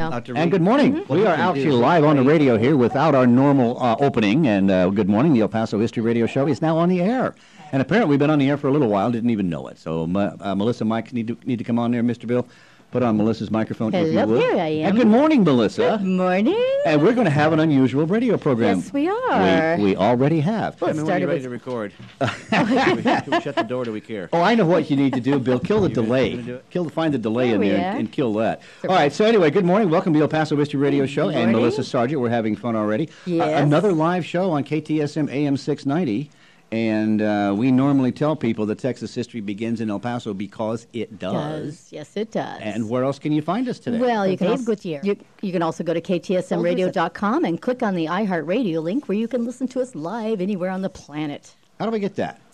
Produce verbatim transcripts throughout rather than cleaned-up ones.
Doctor And good morning. Mm-hmm. We are actually live on the radio here without our normal uh, opening. And uh, good morning. The El Paso History Radio Show is now on the air. And apparently we've been on the air for a little while, didn't even know it. So uh, Melissa, Mike, need to, need to come on there, Mister Bill. Put on Melissa's microphone, if you Hello, would. here I am. And good morning, Melissa. Good morning. And we're going to have an unusual radio program. Yes, we are. We, we already have. Well, it Tell me when started you're ready with- to record. do, we, do we shut the door? Do we care? Oh, I know what you need to do, Bill. Kill the You gonna- delay. you gonna do it? Kill, find the delay There in we there are. and, and kill that. All right. So anyway, good morning. Welcome to the El Paso History Radio Show and morning. Melissa Sargent. We're having fun already. Yes. Uh, another live show on K T S M A M six ninety. And uh, we normally tell people that Texas history begins in El Paso because it does. Yes, it does. And where else can you find us today? well, you can, Dave also, Gutierrez. you, you can also go to K T S M radio dot com and click on the iHeartRadio link where you can listen to us live anywhere on the planet. How do we get that?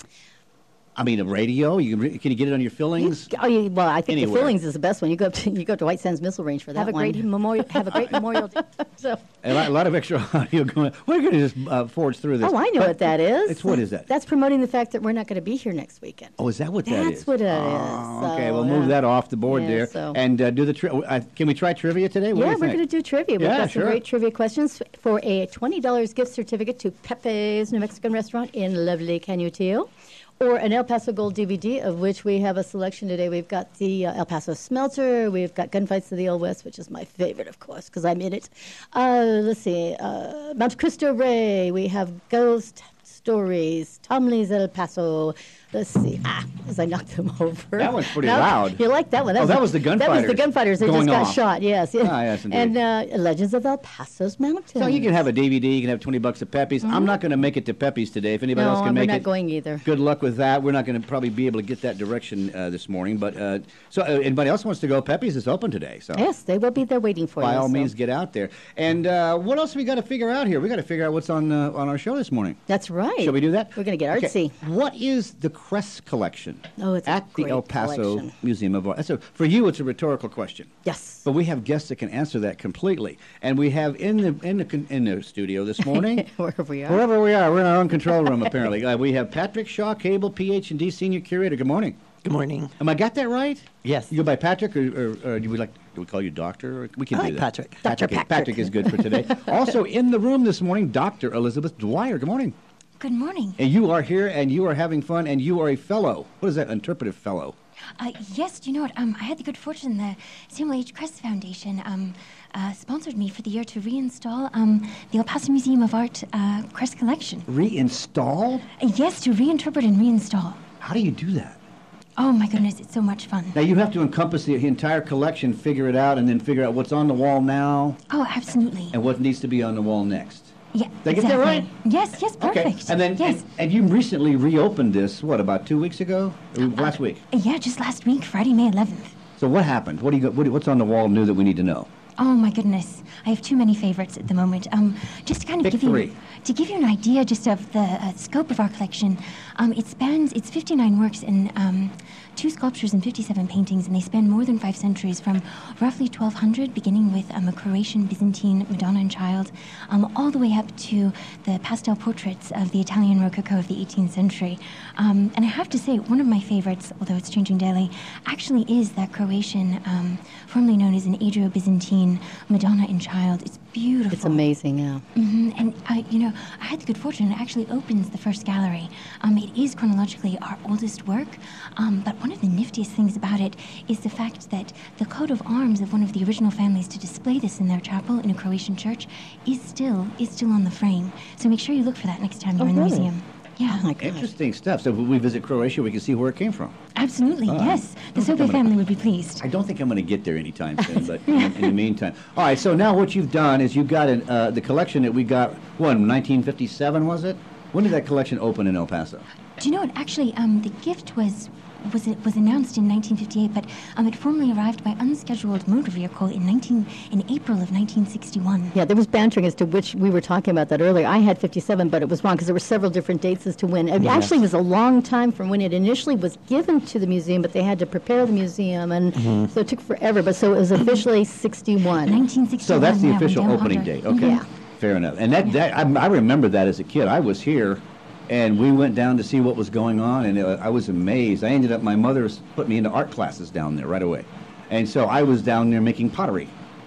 I mean, a radio? You can, re- can you get it on your fillings? Oh, you, well, I think Anywhere. the Fillings is the best one. You go up to you go up to White Sands Missile Range for that Have a one. great memorial. Have a great Memorial Day. So, A lot, a lot of extra audio going. We're going to just uh, forge through this. oh, I know But what that is. It's what is that? That's promoting the fact that we're not going to be here next weekend. Oh, is that what that is? That's what it is. Oh, okay, So, we'll move yeah. that off the board Yeah, there. so- And uh, do the. Tri- uh, can we try trivia today? What Yeah, do you we're think? going to do trivia. We've Yeah, got sure. some great trivia questions for a twenty dollars gift certificate to Pepe's New Mexican restaurant in lovely Canutillo, or an El Paso Gold D V D, of which we have a selection today. We've got the uh, El Paso Smelter. We've got Gunfights of the Old West, which is my favorite, of course, because I'm in it. Uh, let's see. Uh, Mount Cristo Rey. We have Ghost Stories. Tomley's El Paso. Let's see. Ah, as I knocked them over. That one's pretty Now, loud. You like that one? Oh, that was the That was the gunfighters gunfighters. They going just got off. shot. Yes. yes. Ah, yes, indeed. and uh, Legends of El Paso's Mountains. So you can have a D V D. You can have twenty bucks at Pepe's. I'm not going to make it to Pepe's today. If anybody No, else can we're make not it, going either. good luck with that. We're not going to probably be able to get that direction uh, this morning. But uh, so, uh, anybody else wants to go? Pepe's is open today. So Yes, they will be there waiting for by you. all so. means, get out there. And uh, what else we got to figure out here? We got to figure out what's on uh, on our show this morning. That's right. Shall we do that? We're going to get Okay. artsy. What is the Crest collection? Oh, it's a at the great El Paso collection. Museum of Art. That's a, for you, it's a rhetorical question. Yes. But we have guests that can answer that completely, and we have in the in the con- in the studio this morning. Wherever we are. Wherever we are, we're in our own control room. Apparently, uh, we have Patrick Shaw, Cable P H and D Senior Curator. Good morning. Good morning. Am I got that right? Yes. You go by Patrick, or, or, or do we like do we call you Doctor? Or we can I do like that. Patrick. Doctor Patrick. is- Patrick. Patrick is good for today. Also in the room this morning, Doctor Elizabeth Dwyer. Good morning. Good morning. And you are here, and you are having fun, and you are a fellow. What is that? Interpretive fellow. Uh, yes, do you know what? Um, I had the good fortune the Samuel H. Crest Foundation um, uh, sponsored me for the year to reinstall um, the El Paso Museum of Art uh, Crest collection. Reinstall? Uh, yes, to reinterpret and reinstall. How do you do that? Oh my goodness, it's so much fun. Now you have to encompass the entire collection, figure it out, and then figure out what's on the wall now Oh, absolutely. and what needs to be on the wall next. Yeah, Did I get that exactly. right? Yes, yes, perfect. Okay, and then yes. and, and you recently reopened this. What, about two weeks ago? Or last week. Uh, yeah, just last week, Friday, May eleventh. So what happened? What do you got? What, what's on the wall new that we need to know? Oh my goodness, I have too many favorites at the moment. Um, just to kind of Pick give three. you to give you an idea just of the uh, scope of our collection, um, it spans it's fifty-nine works and um, two sculptures and fifty-seven paintings, and they span more than five centuries, from roughly twelve hundred, beginning with um, a Croatian Byzantine Madonna and Child, um, all the way up to the pastel portraits of the Italian Rococo of the eighteenth century. Um, and I have to say, one of my favorites, although it's changing daily, actually is that Croatian, um, formerly known as an Adro-Byzantine Madonna and Child. It's beautiful. It's amazing, yeah. hmm And, uh, you know, I had the good fortune, it actually opens the first gallery. Um, it is chronologically our oldest work, um, but one of the niftiest things about it is the fact that the coat of arms of one of the original families to display this in their chapel in a Croatian church is still is still on the frame. So make sure you look for that next time you're Oh, in the really? museum. Yeah, Oh, my gosh. Interesting stuff. So when we visit Croatia, we can see where it came from. absolutely, Ah. yes. The Okay, Sobe I'm gonna- family would be pleased. I don't think I'm going to get there anytime soon, but in, in the meantime. All right, so now what you've done is you've got an, uh, the collection that we got, what, nineteen fifty-seven was it? When did that collection open in El Paso? Do you know what? Actually, um, the gift was was it was announced in nineteen fifty-eight, but um, it formally arrived by unscheduled motor vehicle in nineteen in April of nineteen sixty-one. Yeah, there was bantering as to which we were talking about that earlier. I had fifty-seven, but it was wrong because there were several different dates as to when. It Yes. actually was a long time from when it initially was given to the museum, but they had to prepare the museum, and so it took forever. But so it was officially sixty-one. nineteen sixty-one. So that's the yeah, when official Dale opening Hodder- date. Okay, Yeah. fair enough. And that, that I, I remember that as a kid. I was here, and we went down to see what was going on, and uh, I was amazed. I ended up, my mother s- put me into art classes down there right away. And so I was down there making pottery.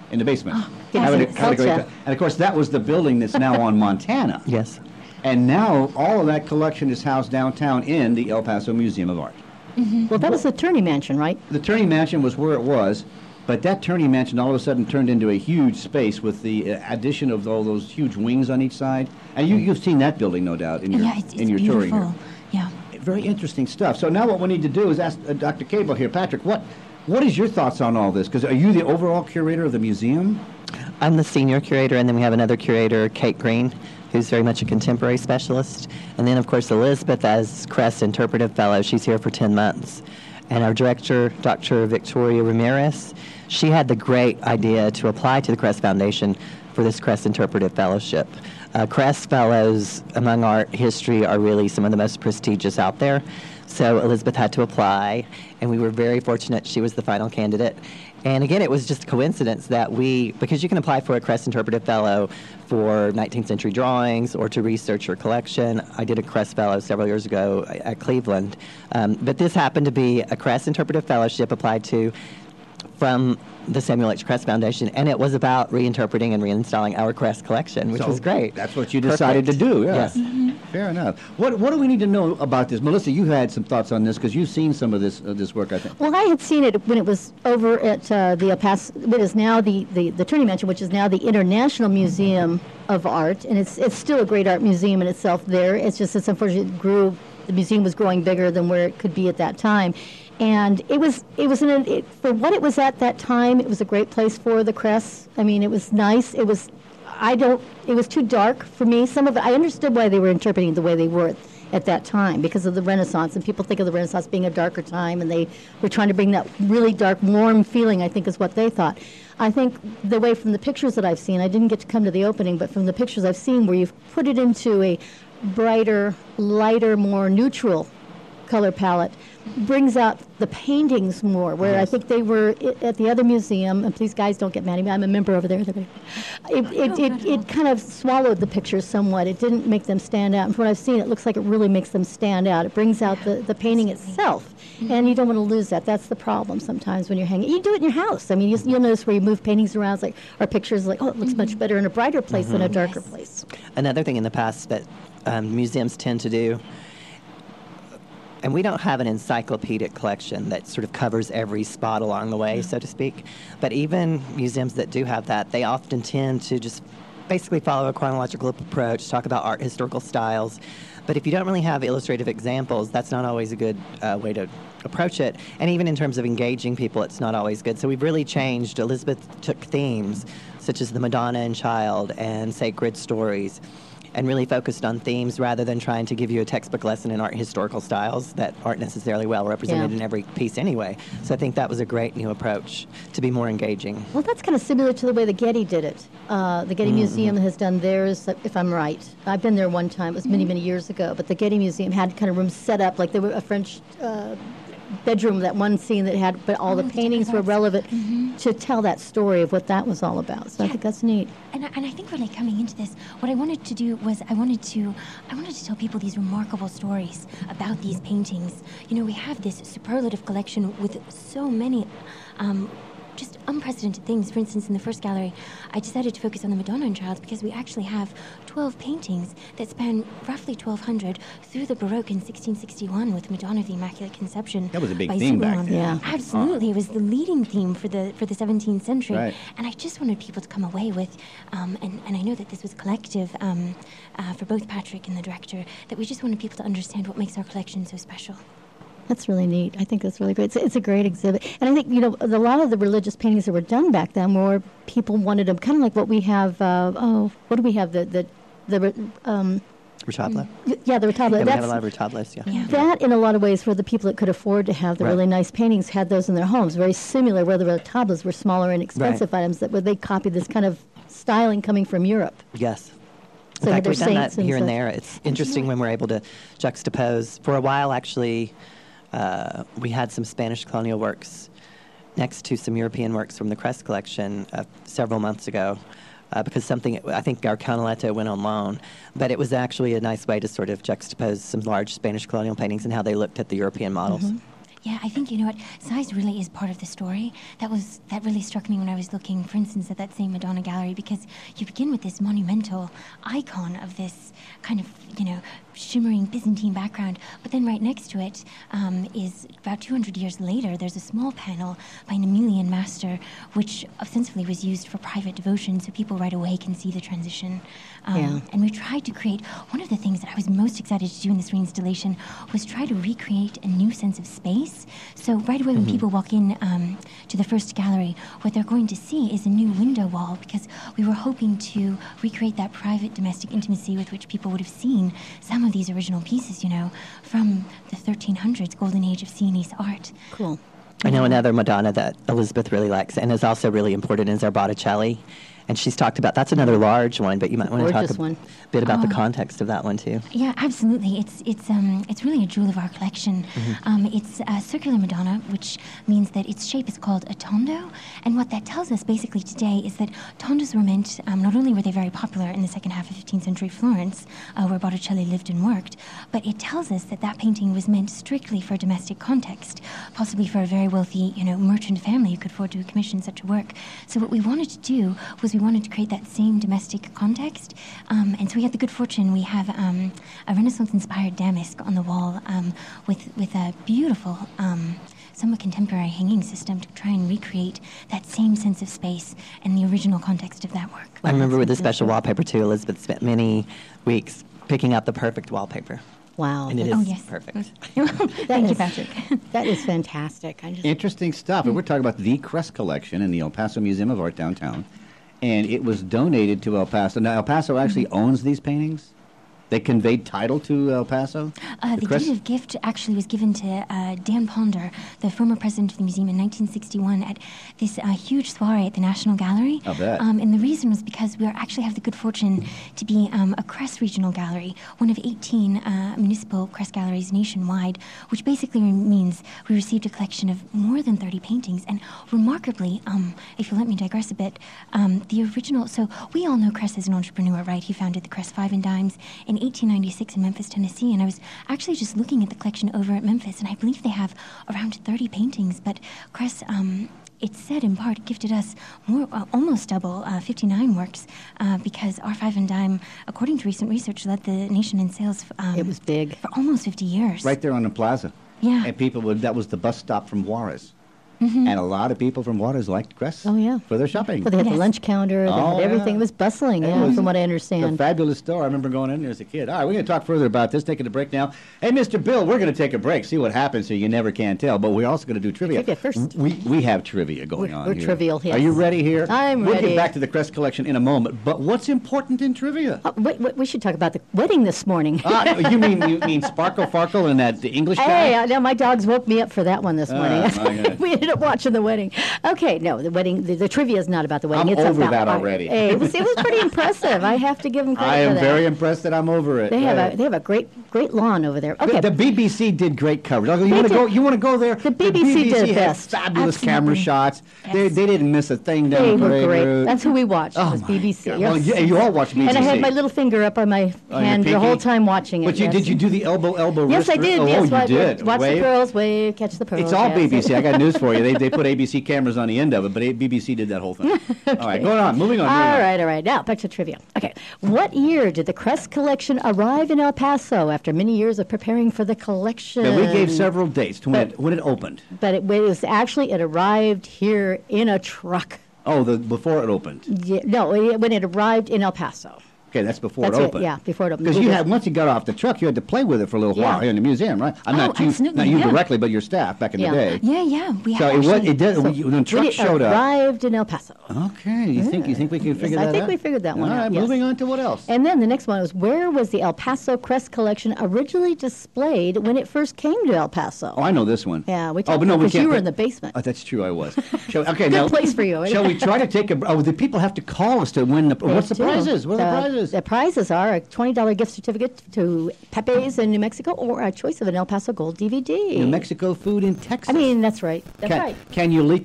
in the basement. yes. Having a- having a great Culture. time. And of course, that was the building that's now on Montana. Yes. And now all of that collection is housed downtown in the El Paso Museum of Art. Well, that was the Turney Mansion, right? The Turney Mansion was where it was, but that Turney Mansion all of a sudden turned into a huge space with the uh, addition of all those huge wings on each side. And you, you've seen that building, no doubt, in your, Yeah, it's, it's in your beautiful. touring here. Yeah. Very interesting stuff. So now what we need to do is ask uh, Doctor Cable here. Patrick, what what is your thoughts on all this? Because are you the overall curator of the museum? I'm the senior curator, and then we have another curator, Kate Green, who's very much a contemporary specialist. And then, of course, Elizabeth as Crest Interpretive Fellow. She's here for ten months. And our director, Doctor Victoria Ramirez, she had the great idea to apply to the Crest Foundation for this Crest Interpretive Fellowship. Uh, Crest Fellows among art history are really some of the most prestigious out there. So Elizabeth had to apply, and we were very fortunate she was the final candidate. And again, it was just a coincidence that we, because you can apply for a Crest Interpretive Fellow for nineteenth century drawings or to research your collection. I did a Crest Fellow several years ago at Cleveland. Um, but this happened to be a Crest Interpretive Fellowship applied to from the Samuel H. Crest Foundation, and it was about reinterpreting and reinstalling our Crest collection, which So was great. That's what you decided Perfect. to do, yeah. Yes. Fair enough. What what do we need to know about this? Melissa, you had some thoughts on this because you've seen some of this uh, this work, I think. Well, I had seen it when it was over at uh, the El Paso, what is now the, the, the Turney Mansion, which is now the International Museum of Art, and it's it's still a great art museum in itself there. It's just it's unfortunate it grew, the museum was growing bigger than where it could be at that time. And it was it was in a, it, for what it was at that time, it was a great place for the Crests. I mean, it was nice. It was, I don't, it was too dark for me. Some of it, I understood why they were interpreting it the way they were at that time because of the Renaissance, and people think of the Renaissance being a darker time, and they were trying to bring that really dark, warm feeling, I think is what they thought. I think the way from the pictures that I've seen, I didn't get to come to the opening, but from the pictures I've seen where you've put it into a brighter, lighter, more neutral color palette, brings out the paintings more, where I think they were i- at the other museum, and please guys don't get mad at me, I'm a member over there. It, it, it, it kind of swallowed the pictures somewhat. It didn't make them stand out. And from what I've seen, it looks like it really makes them stand out. It brings out the, the painting itself, and you don't want to lose that. That's the problem sometimes when you're hanging. You do it in your house. I mean, you, you'll notice where you move paintings around, it's like, or pictures, like, oh, it looks much better in a brighter place than a darker Yes. place. Another thing in the past that um, museums tend to do, and we don't have an encyclopedic collection that sort of covers every spot along the way, so to speak, but even museums that do have that, they often tend to just basically follow a chronological approach, talk about art historical styles. But if you don't really have illustrative examples, that's not always a good uh, way to approach it. And even in terms of engaging people, it's not always good. So we've really changed. Elizabeth took themes such as the Madonna and Child and sacred stories, and really focused on themes rather than trying to give you a textbook lesson in art historical styles that aren't necessarily well represented Yeah. in every piece anyway. So I think that was a great new approach to be more engaging. Well, that's kind of similar to the way the Getty did it. Uh, the Getty Museum has done theirs, if I'm right. I've been there one time. It was many, many years ago. But the Getty Museum had kind of rooms set up like they were a French uh, bedroom, that one scene that had, but all the Oh, paintings were different relevant Mm-hmm. to tell that story of what that was all about. So I think that's neat. And I, and I think really coming into this, what I wanted to do was I wanted to I wanted to tell people these remarkable stories about these paintings. You know, we have this superlative collection with so many um, just unprecedented things. For instance, in the first gallery, I decided to focus on the Madonna and Child because we actually have twelve paintings that span roughly twelve hundred through the Baroque in sixteen sixty-one with Madonna of the Immaculate Conception. That was a big by theme back Zubimon. then. Yeah. Absolutely. It was the leading theme for the for the seventeenth century. Right. And I just wanted people to come away with, um, and, and I know that this was collective um, uh, for both Patrick and the director, that we just wanted people to understand what makes our collection so special. That's really neat. I think that's really great. It's, it's a great exhibit. And I think, you know, a lot of the religious paintings that were done back then were people wanted them, kind of like what we have, uh, oh, what do we have? The, the, the um, Retablo? yeah, the retablo. Yeah, we have That's- a lot of retablos, yeah. Yeah. That, in a lot of ways, were the people that could afford to have the Right. really nice paintings, had those in their homes. Very similar, where the retablos were smaller and expensive items, that where they copied this kind of styling coming from Europe. Yes. So In fact, they're we've done that saints and here and such. there. It's interesting when we're able to juxtapose. For a while, actually, uh, we had some Spanish colonial works next to some European works from the Crest collection uh, several months ago. Uh, because something, I think our Canaletto went on loan, but it was actually a nice way to sort of juxtapose some large Spanish colonial paintings and how they looked at the European models. Mm-hmm. Yeah, I think, you know what, size really is part of the story. That was that really struck me when I was looking, for instance, at that same Madonna gallery, because you begin with this monumental icon of this kind of, you know, shimmering Byzantine background, but then right next to it um, is about two hundred years later, there's a small panel by an Emilian master, which ostensibly was used for private devotion, so people right away can see the transition. Um, Yeah. And we tried to create, one of the things that I was most excited to do in this reinstallation was try to recreate a new sense of space. So right away when people walk in um, to the first gallery, what they're going to see is a new window wall, because we were hoping to recreate that private domestic intimacy with which people would have seen some of these original pieces, you know, from the thirteen hundreds, golden age of Sienese art. Cool. I know another Madonna that Elizabeth really likes and is also really important is our Botticelli. And she's talked about, that's another large one, but you might want to talk Gorgeous a one. bit about the Oh. context of that one too. Yeah, absolutely. It's it's um it's really a jewel of our collection. Um, it's a circular Madonna, which means that its shape is called a tondo, and what that tells us basically today is that tondos were meant. Um, not only were they very popular in the second half of fifteenth century Florence, uh, where Botticelli lived and worked, but it tells us that that painting was meant strictly for a domestic context, possibly for a very wealthy, you know, merchant family who could afford to commission such a work. So what we wanted to do was we wanted to create that same domestic context, um, and so we had the good fortune, we have um, a Renaissance-inspired damask on the wall um, with, with a beautiful, um, somewhat contemporary hanging system to try and recreate that same sense of space and the original context of that work. I remember with the special wallpaper too, Elizabeth spent many weeks picking out the perfect wallpaper. Wow. And it that's- is Oh, yes. perfect. Thank you, is- Patrick. That is fantastic. I just, Interesting stuff. And we're talking about the Crest Collection in the El Paso Museum of Art downtown. And it was donated to El Paso. Now, El Paso actually owns these paintings? They conveyed title to El Paso? Uh, the Crest- deed of gift actually was given to uh, Dan Ponder, the former president of the museum, in nineteen sixty-one at this uh, huge soiree at the National Gallery. I'll bet. Um, and the reason was because we are actually have the good fortune to be um, a Crest regional gallery, one of eighteen uh, municipal Crest galleries nationwide, which basically means we received a collection of more than thirty paintings. And remarkably, um, if you let me digress a bit, um, the original, so we all know Crest as an entrepreneur, right? He founded the Crest Five and Dimes in eighteen ninety-six in Memphis, Tennessee, and I was actually just looking at the collection over at Memphis, and I believe they have around thirty paintings, but Crest, um, it's said in part, gifted us more, uh, almost double, uh, fifty-nine works, uh, because our Five and Dime, according to recent research, led the nation in sales um, It was big. for almost fifty years. Right there on the plaza. Yeah. And people would, that was the bus stop from Juarez. And a lot of people from Juarez liked Crest Oh, yeah. for their shopping. well, they had the Yes. lunch counter. They Oh, had everything. yeah. It was bustling, It yeah, was from what I a understand. fabulous store. I remember going in there as a kid. All right, we're going to talk further about this. Taking a break now. Hey, Mister Bill, we're going to take a break, see what happens, so you never can tell. But we're also going to do trivia. Trivia first. We we have trivia going We're- on we're here. trivial, yes. Are you ready here? I'm we'll ready. get back to the Crest Collection in a moment. But what's important in trivia? Oh, wait, wait, we should talk about the wedding this morning. Ah, you mean you mean Sparkle Farkle and that the English guy? Hey, I know my dogs woke me up for that one this morning. my goodness. We ended up watching the wedding. Okay, no, the wedding. The, the trivia is not about the wedding. I'm it's over about that art. already. Hey, it was, it was pretty impressive. I have to give them credit I for am that. very impressed that I'm over it. They have Yeah. a they have a great great lawn over there. Okay, The, the B B C did great coverage. You They want to did. go? You want to go there? The B B C did had best. fabulous camera Absolutely. shots. They, Yes. they didn't miss a thing down they the were parade great. route. That's who we watched. Oh was my B B C. God. Yes. Well, yeah, you all watched B B C. And I had my little finger up on my On your hand the pinky? whole time watching it. But you yes. did you do the elbow elbow? Yes, wrist, I did. Oh, yes, you watch, did. Watch Wave. the pearls, wave, catch the pearls. It's all yes. B B C. I got news for you. They, they put A B C cameras on the end of it, but A- B B C did that whole thing. All right, going on. Moving on. moving All on. right, all right. Now back to trivia. Okay, what year did the Crest Collection arrive in El Paso after many years of preparing for the collection? Now, we gave several dates to when But- it, when it opened. But it was actually it arrived here in a truck. Oh, the before it opened. Yeah, no, it- when it arrived in El Paso. Okay, that's before That's it it, opened. yeah, before it opened. Because We you just- had once you got off the truck, you had to play with it for a little Yeah. while here in the museum, right? I'm Oh, not you, absolutely, not you yeah. directly, but your staff back in Yeah. the day. Yeah, yeah. We So have it was actually, it did So when the when truck it showed up. arrived in El Paso. Okay, you think you think we can figure I that think out? we figured that one All out, right, yes. moving on to what else? And then the next one was, where was the El Paso Crest Collection originally displayed when it first came to El Paso? Oh, I know this one. Yeah, we oh, talked but no, about we because can't. you were but- in the basement. Oh, that's true. I was. Shall, okay, Good now place for you. Shall we try to take a? Oh, the people have to call us to win the. They What's the do. prizes? What are the The- prizes? The prizes are a twenty dollar gift certificate to Pepe's in New Mexico or a choice of an El Paso Gold D V D. New Mexico food in Texas. I mean, that's right. That's Can, right. Canulito.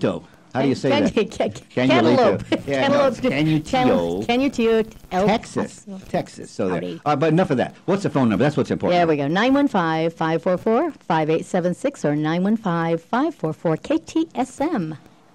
How do you say Can- that? can- Canulito. Cantaloupe. Yeah, no, it's Cantaloupe. Canutio. Canutio. El Texas. Paso. Texas. So there. Howdy. Uh, but enough of that. What's the phone number? That's what's important. There we go. nine one five, five four four, five eight seven six or nine one five, five four four, K T S M.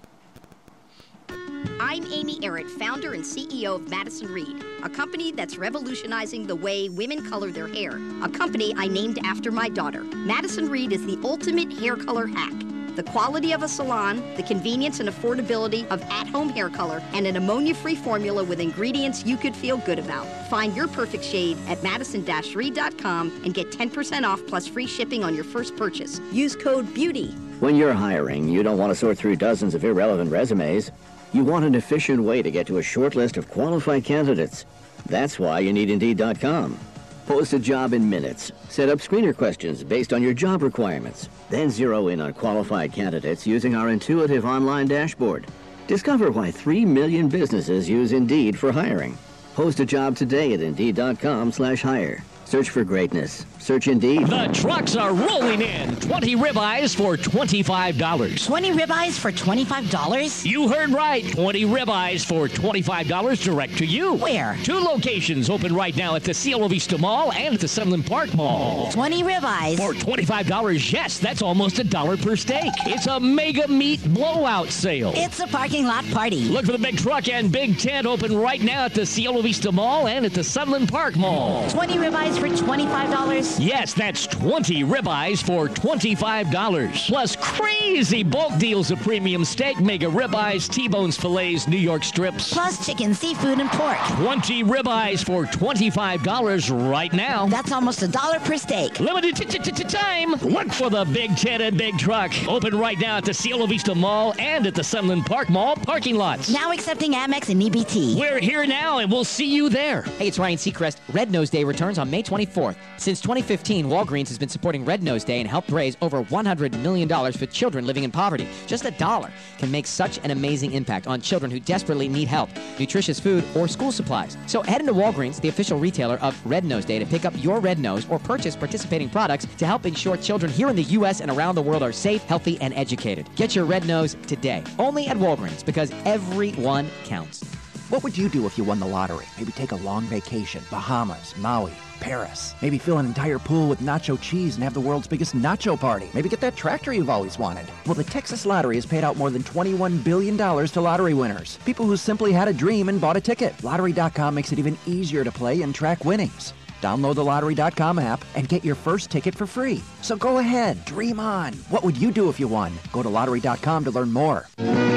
I'm Amy Errett, founder and C E O of Madison Reed, a company that's revolutionizing the way women color their hair, a company I named after my daughter. Madison Reed is the ultimate hair color hack. The quality of a salon, the convenience and affordability of at-home hair color, and an ammonia-free formula with ingredients you could feel good about. Find your perfect shade at madison dash reed dot com and get ten percent off plus free shipping on your first purchase. Use code BEAUTY. When you're hiring, you don't want to sort through dozens of irrelevant resumes. You want an efficient way to get to a short list of qualified candidates. That's why you need Indeed dot com. Post a job in minutes. Set up screener questions based on your job requirements. Then zero in on qualified candidates using our intuitive online dashboard. Discover why three million businesses use Indeed for hiring. Post a job today at Indeed dot com slash hire. Search for greatness. Search Indeed. The trucks are rolling in. twenty ribeyes for twenty-five dollars. twenty ribeyes for twenty-five dollars? You heard right. twenty ribeyes for twenty-five dollars direct to you. Where? Two locations open right now at the Cielo Vista Mall and at the Sunland Park Mall. twenty ribeyes. For twenty-five dollars, yes, that's almost a dollar per steak. It's a mega meat blowout sale. It's a parking lot party. Look for the big truck and big tent open right now at the Cielo Vista Mall and at the Sunland Park Mall. twenty ribeyes for twenty-five dollars? Yes, that's twenty ribeyes for twenty-five dollars. Plus crazy bulk deals of premium steak, mega ribeyes, T-bones, fillets, New York strips. Plus chicken, seafood, and pork. twenty ribeyes for twenty-five dollars right now. That's almost a dollar per steak. Limited t- t- t- time. Look for the big tent and big truck. Open right now at the Cielo Vista Mall and at the Sunland Park Mall parking lots. Now accepting Amex and E B T. We're here now and we'll see you there. Hey, it's Ryan Seacrest. Red Nose Day returns on May twenty-fourth. Since twenty fifteen, Walgreens has been supporting Red Nose Day and helped raise over one hundred million dollars for children living in poverty. Just a dollar can make such an amazing impact on children who desperately need help, nutritious food, or school supplies. So head into Walgreens, the official retailer of Red Nose Day, to pick up your Red Nose or purchase participating products to help ensure children here in the U S and around the world are safe, healthy, and educated. Get your Red Nose today, only at Walgreens, because everyone counts. What would you do if you won the lottery? Maybe take a long vacation, Bahamas, Maui, Paris. Maybe fill an entire pool with nacho cheese and have the world's biggest nacho party. Maybe get that tractor you've always wanted. Well, the Texas Lottery has paid out more than twenty-one billion dollars to lottery winners. People who simply had a dream and bought a ticket. Lottery dot com makes it even easier to play and track winnings. Download the Lottery dot com app and get your first ticket for free. So go ahead, dream on. What would you do if you won? Go to Lottery dot com to learn more.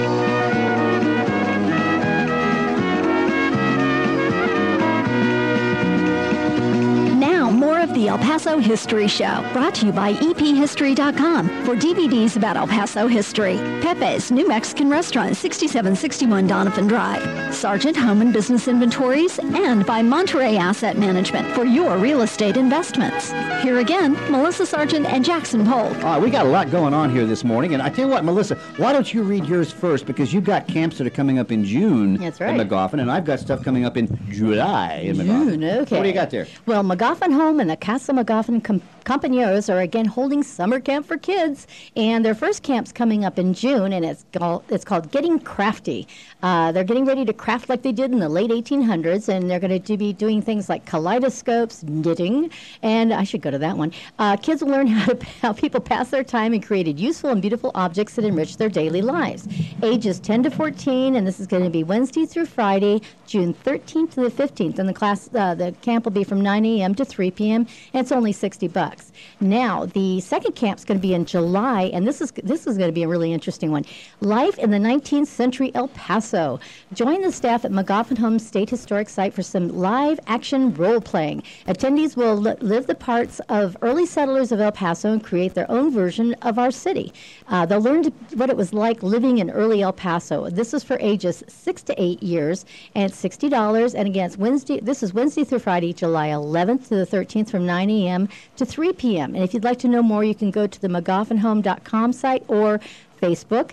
Now, more of the El Paso History Show, brought to you by E P history dot com for D V Ds about El Paso history. Pepe's New Mexican Restaurant, sixty-seven sixty-one Donovan Drive. Sargent Home and Business Inventories, and by Monterey Asset Management for your real estate investments. Here again, Melissa Sargent and Jackson Polk. All right, we got a lot going on here this morning, and I tell you what, Melissa, why don't you read yours first, because you've got camps that are coming up in June That's right. in McGoffin, and I've got stuff coming up in July in McGoffin. June, okay. What do you got there? Well, McGoffin Home and the Casa McGoffin Com- Compañeros are again holding summer camp for kids, and their first camp's coming up in June, and it's called, it's called Getting Crafty. Uh, they're getting ready to craft like they did in the late eighteen hundreds, and they're going to be doing things like kaleidoscopes, knitting, and I should go to that one. Uh, kids will learn how, to, how people pass their time and created useful and beautiful objects that enrich their daily lives. Ages ten to fourteen, and this is going to be Wednesday through Friday, June thirteenth to the fifteenth, and the class, uh, the camp will be from nine a.m. to three p.m., and it's only sixty bucks. Now, the second camp's going to be in July, and this is this is going to be a really interesting one. Life in the nineteenth century El Paso. Join the staff at McGoffin Home State Historic Site for some live action role playing. Attendees will li- live the parts of early settlers of El Paso and create their own version of our city. Uh, they'll learn to, what it was like living in early El Paso. This is for ages six to eight years, and it's sixty dollars. And again, it's Wednesday. This is Wednesday through Friday, July eleventh to the thirteenth, from nine a.m. to three p.m. And if you'd like to know more, you can go to the McGoffin Home dot com site or Facebook.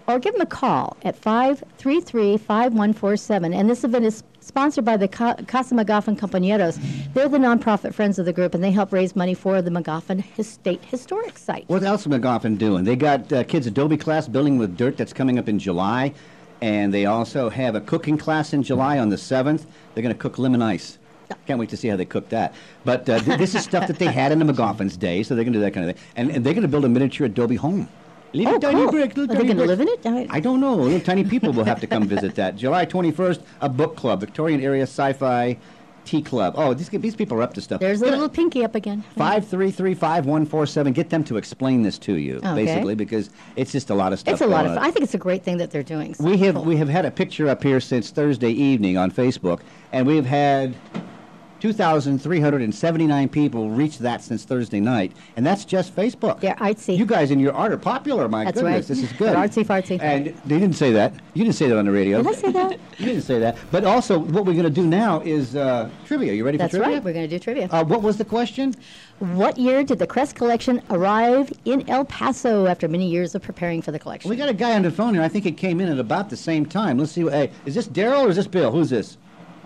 or give them a call at five three three, five one four seven. And this event is sponsored by the Ca- Casa Magaffin Compañeros. They're the nonprofit friends of the group, and they help raise money for the Magaffin His- State Historic Site. What else is Magaffin doing? They got uh, kids' Adobe class building with dirt that's coming up in July, and they also have a cooking class in July on the seventh. They're going to cook lemon ice. Can't wait to see how they cook that. But uh, th- this is stuff that they had in the McGoffin's day, so they're going to do that kind of thing. And, and they're going to build a miniature Adobe home. Little Oh, tiny cool. brick, little Are they tiny going to brick. live in it? I- I don't know. Little tiny people will have to come visit that. July twenty-first, a book club, Victorian Area Sci-Fi Tea Club. Oh, these, these people are up to stuff. There's a little pinky up again. Five three three five one four seven. Get them to explain this to you, Okay. basically, because it's just a lot of stuff. It's a lot going of fun. on. I think it's a great thing that they're doing. So We have cool. we have had a picture up here since Thursday evening on Facebook, and we have had two thousand three hundred seventy-nine people reach that since Thursday night, and that's just Facebook. They're artsy. You guys in your art are popular. My That's goodness, right. this is good. They're artsy fartsy. And they didn't say that. You didn't say that on the radio. Did I say that? You didn't say that. But also, what we're going to do now is uh, trivia. You ready That's for trivia? right. We're going to do trivia. Uh, what was the question? What year did the Crest Collection arrive in El Paso after many years of preparing for the collection? We got a guy on the phone here. I think it came in at about the same time. Let's see. What, hey, is this Daryl or is this Bill? Who's this?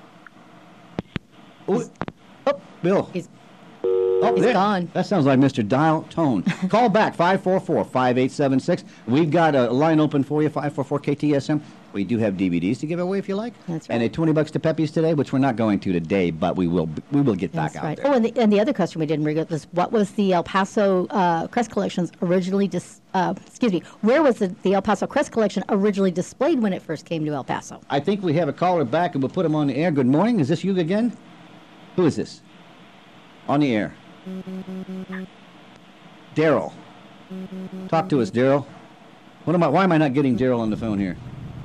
Oh, oh, Bill. He's, oh, he's there. gone. That sounds like Mister Dial Tone. Call back, five four four, five eight seven six. We've got a line open for you, five four four K T S M. We do have D V Ds to give away if you like. That's right. And at twenty bucks to Pepe's today, which we're not going to today, but we will we will get That's back out right. there. Oh, and the, and the other question we didn't bring up was what was the El Paso uh, Crest Collections originally dis, uh, excuse me, where was the, the El Paso Crest Collection originally displayed when it first came to El Paso? I think we have a caller back, and we'll put him on the air. Good morning. Is this you again? Who is this? On the air. Daryl. Talk to us, Daryl. What am I? Why am I not getting Daryl on the phone here?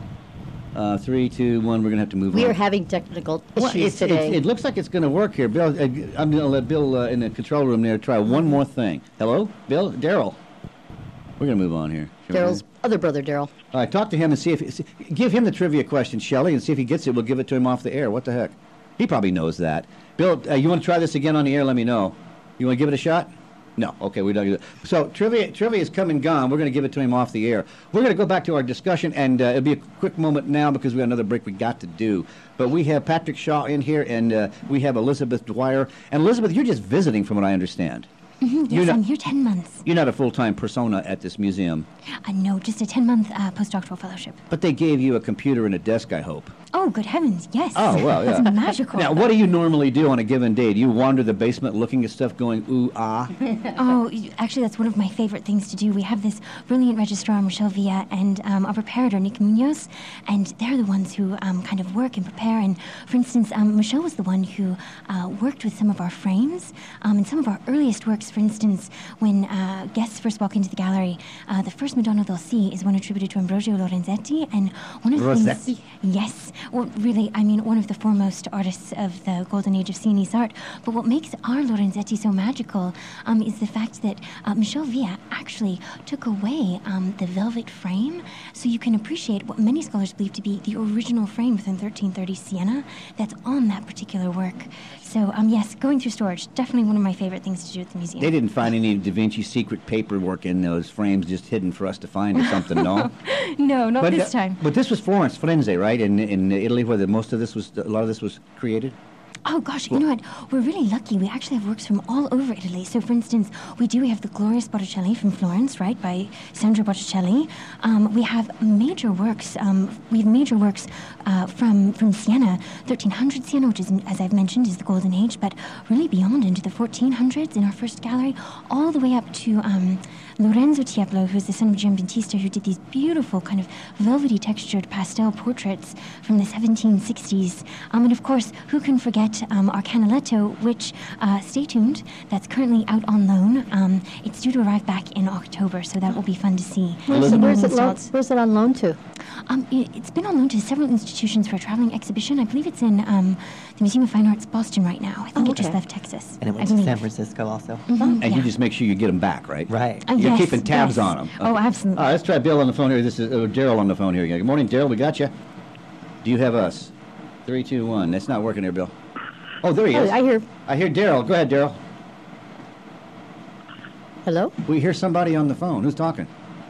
Uh, three, two, one. We're gonna have to move We on. are having technical Well, issues it's, today. it's, it looks like it's going to work here. Bill, uh, I'm going to let Bill uh, in the control room there try one more thing. Hello, Bill, Daryl. We're going to move on here. Daryl's other brother, Daryl. All right, talk to him and see if see, give him the trivia question, Shelley, and see if he gets it. We'll give it to him off the air. What the heck? He probably knows that. Bill, uh, you want to try this again on the air? Let me know. You want to give it a shot? No. Okay, we don't do that. So trivia, trivia is come and gone. We're going to give it to him off the air. We're going to go back to our discussion, and uh, it'll be a quick moment now because we have another break we got to do. But we have Patrick Shaw in here, and uh, we have Elizabeth Dwyer. And Elizabeth, you're just visiting, from what I understand. Mhm, You're yes, not- I'm here ten months. You're not a full-time persona at this museum, Uh, no, just a ten-month uh, postdoctoral fellowship. but they gave you a computer and a desk, I hope. Oh, good heavens, yes. Oh, well, yeah. That's magical. Now, what do you normally do on a given day? Do you wander the basement looking at stuff going, ooh, ah? Oh, y- actually, that's one of my favorite things to do. We have this brilliant registrar, Michelle Villa, and um, our preparator, Nick Munoz, and they're the ones who um, kind of work and prepare. And, for instance, um, Michelle was the one who uh, worked with some of our frames. Um, and some of our earliest works, for instance, when uh, guests first walk into the gallery, uh, the first Madonna del Si is one attributed to Ambrogio Lorenzetti. And one of the Rossetti? things... Yes. Well, really, I mean, one of the foremost artists of the golden age of Sienese art. But what makes our Lorenzetti so magical um, is the fact that uh, Michel Villa actually took away um, the velvet frame, so you can appreciate what many scholars believe to be the original frame within thirteen thirty Siena that's on that particular work. So, um, yes, going through storage, definitely one of my favorite things to do at the museum. They didn't find any Da Vinci secret paperwork in those frames just hidden for us to find or something, no? No, not but, this uh, time. But this was Florence, Firenze, right? In in Italy, where the, most of this was, a lot of this was created. Oh, gosh, you know what? We're really lucky. We actually have works from all over Italy. So, for instance, we do have the glorious Botticelli from Florence, right, by Sandro Botticelli. Um, we have major works. Um, we have major works uh, from from Siena, thirteen hundred Siena, which is, as I've mentioned, is the golden age, but really beyond into the fourteen hundreds in our first gallery, all the way up to um, Lorenzo Tiepolo, who's the son of Giambattista, who did these beautiful kind of velvety textured pastel portraits from the seventeen sixties. Um, and of course, who can forget um, our Canaletto, which, uh, stay tuned, that's currently out on loan. Um, it's due to arrive back in October, so that will be fun to see. Where's, In where's, it Rolling lo- Stones. where's it on loan to? Um, it, it's been on loan to several institutions for a traveling exhibition. I believe it's in um, the Museum of Fine Arts, Boston, right now. I think Oh, it just okay. left Texas. And it I went to believe. San Francisco also. Mhm, And yeah. you just make sure you get them back, right? Right. Uh, You're yes, keeping tabs yes. on them. Oh, absolutely. All right, let's try Bill on the phone here. This is uh, Daryl on the phone here again. Good morning, Daryl. We got you. Do you have us? Three, two, one. That's not working here, Bill. Oh, there he Oh, is. I hear. I hear Daryl. Go ahead, Daryl. Hello? We hear somebody on the phone. Who's talking?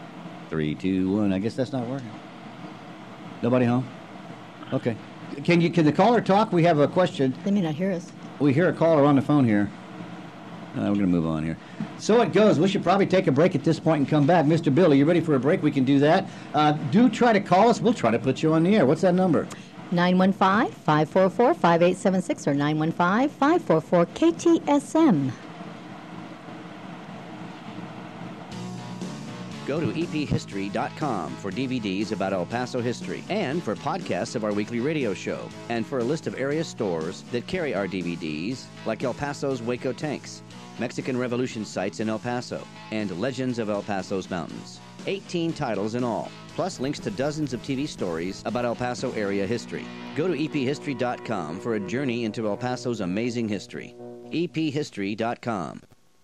Three, two, one. I guess that's not working. Nobody home? Okay. Can you? Can the caller talk? We have a question. They may not hear us. We hear a caller on the phone here. Uh, we're going to move on here. So it goes. We should probably take a break at this point and come back. Mister Bill, are you ready for a break? We can do that. Uh, do try to call us. We'll try to put you on the air. What's that number? nine one five, five four four, five eight seven six or nine one five, five four four, K T S M. Go to E P history dot com for D V Ds about El Paso history and for podcasts of our weekly radio show and for a list of area stores that carry our D V Ds like El Paso's Waco Tanks, Mexican Revolution sites in El Paso, and Legends of El Paso's Mountains. eighteen titles in all, plus links to dozens of T V stories about El Paso area history. Go to E P history dot com for a journey into El Paso's amazing history. E P history dot com.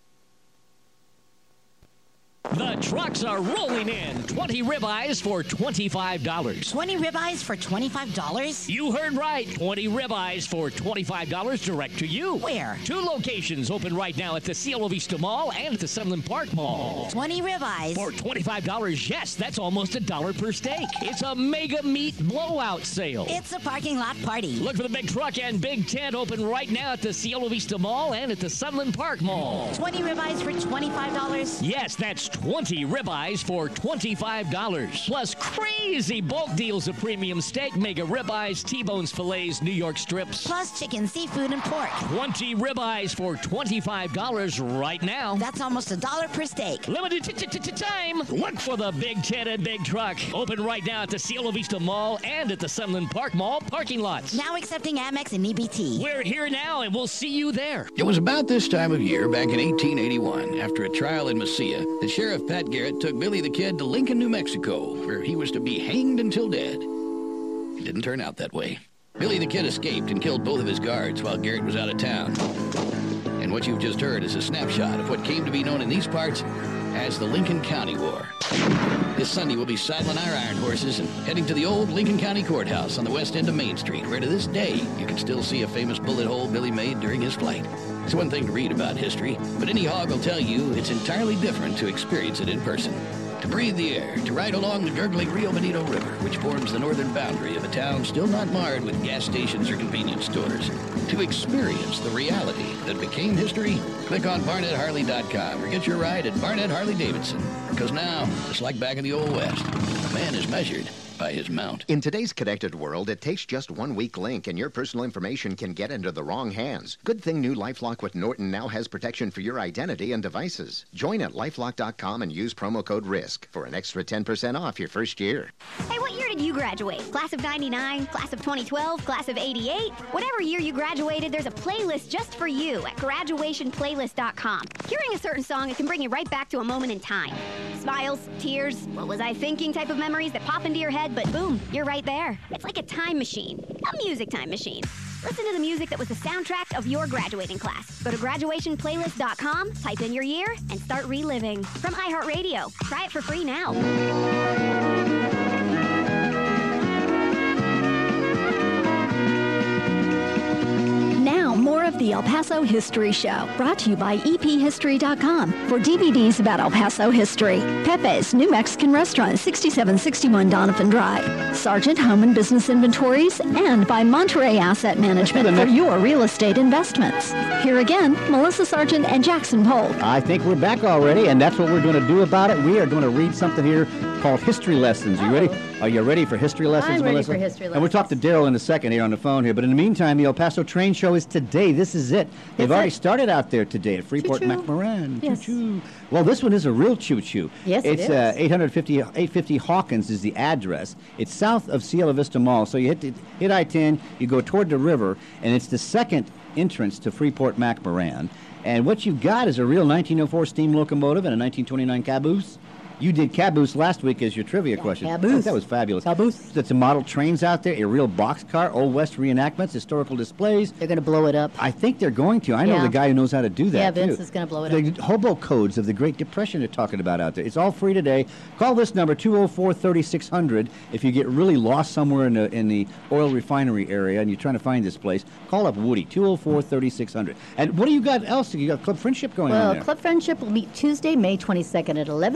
The trucks are rolling in. twenty ribeyes for twenty-five dollars. twenty ribeyes for twenty-five dollars? You heard right. twenty ribeyes for twenty-five dollars direct to you. Where? Two locations open right now at the Cielo Vista Mall and at the Sunland Park Mall. twenty ribeyes. For twenty-five dollars, yes, that's almost a dollar per steak. It's a mega meat blowout sale. It's a parking lot party. Look for the big truck and big tent open right now at the Cielo Vista Mall and at the Sunland Park Mall. twenty ribeyes for twenty-five dollars? Yes, that's twenty ribeyes for twenty-five dollars. Plus crazy bulk deals of premium steak, mega ribeyes, T-bones, fillets, New York strips. Plus chicken, seafood, and pork. twenty ribeyes for twenty-five dollars right now. That's almost a dollar per steak. Limited time. Look for the big tent and big truck. Open right now at the Cielo Vista Mall and at the Sunland Park Mall parking lots. Now accepting Amex and E B T. We're here now and we'll see you there. It was about this time of year back in eighteen eighty-one, after a trial in Mesilla, that Sheriff Pat Garrett took Billy the Kid to Lincoln, New Mexico, where he was to be hanged until dead. It didn't turn out that way. Billy the Kid escaped and killed both of his guards while Garrett was out of town. And what you've just heard is a snapshot of what came to be known in these parts as the Lincoln County War. This Sunday, we'll be saddling our iron horses and heading to the old Lincoln County Courthouse on the west end of Main Street, where to this day, you can still see a famous bullet hole Billy made during his flight. It's one thing to read about history, but any hog will tell you it's entirely different to experience it in person. To breathe the air, to ride along the gurgling Rio Bonito River, which forms the northern boundary of a town still not marred with gas stations or convenience stores. To experience the reality that became history, click on Barnett Harley dot com or get your ride at Barnett Harley Davidson. Because now, just like back in the Old West, a man is measured by his mount. In today's connected world, it takes just one weak link and your personal information can get into the wrong hands. Good thing new LifeLock with Norton now has protection for your identity and devices. Join at lifelock dot com and use promo code RISK for an extra ten percent off your first year. Hey, what year did you graduate? Class of ninety-nine, class of twenty twelve, class of eighty-eight? Whatever year you graduated, there's a playlist just for you at graduation playlist dot com. Hearing a certain song, it can bring you right back to a moment in time. Smiles, tears, what was I thinking type of memories that pop into your head, but boom, you're right there. It's like a time machine, a music time machine. Listen to the music that was the soundtrack of your graduating class. Go to graduation playlist dot com, type in your year, and start reliving. From iHeartRadio. Try it for free now. Now, more of the El Paso History Show, brought to you by E P history dot com for D V Ds about El Paso history. Pepe's New Mexican Restaurant, sixty-seven sixty-one Donovan Drive. Sargent Home and Business Inventories, and by Monterey Asset Management for your real estate investments. Here again, Melissa Sargent and Jackson Polk. I think we're back already, and that's what we're going to do about it. We are going to read something here called History Lessons. Are you ready? Are you ready for History Lessons, I'm ready Melissa? for History And we'll Lessons. talk to Daryl in a second here on the phone here. But in the meantime, the El Paso Train Show is today. This is it. They've That's already it. started out there today at Freeport Choo-choo. McMoran. Yes. Choo-choo. Well, this one is a real choo-choo. Yes, it it's is. Uh, eight fifty, eight fifty Hawkins is the address. It's south of Cielo Vista Mall. So you hit, the, hit I ten, you go toward the river, and it's the second entrance to Freeport McMoran. And what you've got is a real nineteen oh four steam locomotive and a nineteen twenty-nine caboose. You did caboose last week as your trivia question. caboose. Oh, that was fabulous. Caboose. That's a model trains out there, a real boxcar, Old West reenactments, historical displays. They're going to blow it up. I think they're going to. I know Yeah. the guy who knows how to do that, Yeah, Vince too. is gonna blow it the hobo codes of the Great Depression they're talking about out there. It's all free today. Call this number, two oh four, thirty-six hundred. If you get really lost somewhere in the, in the oil refinery area and you're trying to find this place, call up Woody, two oh four, thirty-six hundred. And what do you got else? You got Club Friendship going Well, on there. Club Friendship will meet Tuesday, May twenty-second at eleven a.m.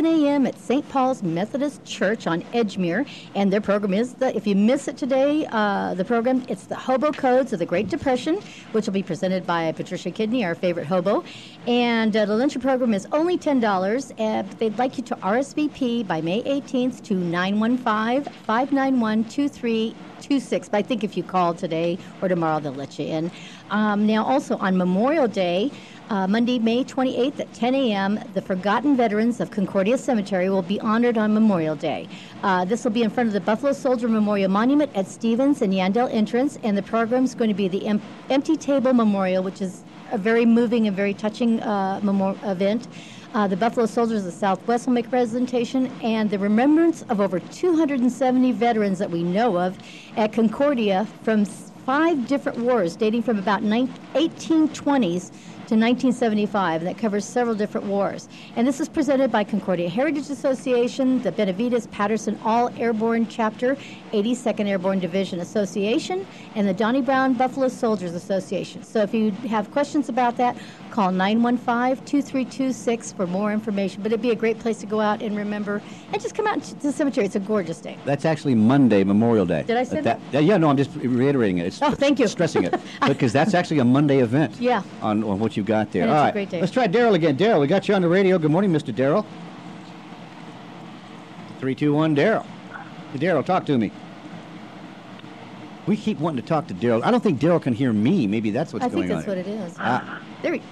at Saint Paul's Methodist Church on Edgemere. And their program is, the, if you miss it today, uh, the program, it's the Hobo Codes of the Great Depression, which will be presented by Patricia Kidney, our favorite hobo. And uh, the luncheon program is only ten dollars. Uh, they'd like you to R S V P by May eighteenth to nine one five, five nine one, two three two six. But I think if you call today or tomorrow, they'll let you in. Um, now, also on Memorial Day, Uh, Monday, May twenty-eighth at ten a.m., the Forgotten Veterans of Concordia Cemetery will be honored on Memorial Day. Uh, this will be in front of the Buffalo Soldier Memorial Monument at Stevens and Yandell entrance, and the program is going to be the em- Empty Table Memorial, which is a very moving and very touching uh, memor- event. Uh, the Buffalo Soldiers of the Southwest will make a presentation, and the remembrance of over two hundred seventy veterans that we know of at Concordia from five different wars dating from about eighteen twenties to nineteen seventy-five, and that covers several different wars. And this is presented by Concordia Heritage Association, the Benavides Patterson All Airborne Chapter, eighty-second Airborne Division Association, and the Donnie Brown Buffalo Soldiers Association. So if you have questions about that, call nine one five, two three two six for more information. But it'd be a great place to go out and remember, and just come out to the cemetery. It's a gorgeous day. That's actually Monday, Memorial Day. Did I say that? that? Yeah, no, I'm just reiterating it. It's oh, thank you. Stressing it. Because that's actually a Monday event. Yeah. On, on what you've got there. And All it's right. a great day. Let's try Daryl again. Daryl, we got you on the radio. Good morning, Mister Daryl. three two one, Daryl. Hey, Daryl, talk to me. We keep wanting to talk to Daryl. I don't think Daryl can hear me. Maybe that's what's I going on. think that's what it is. Uh, there we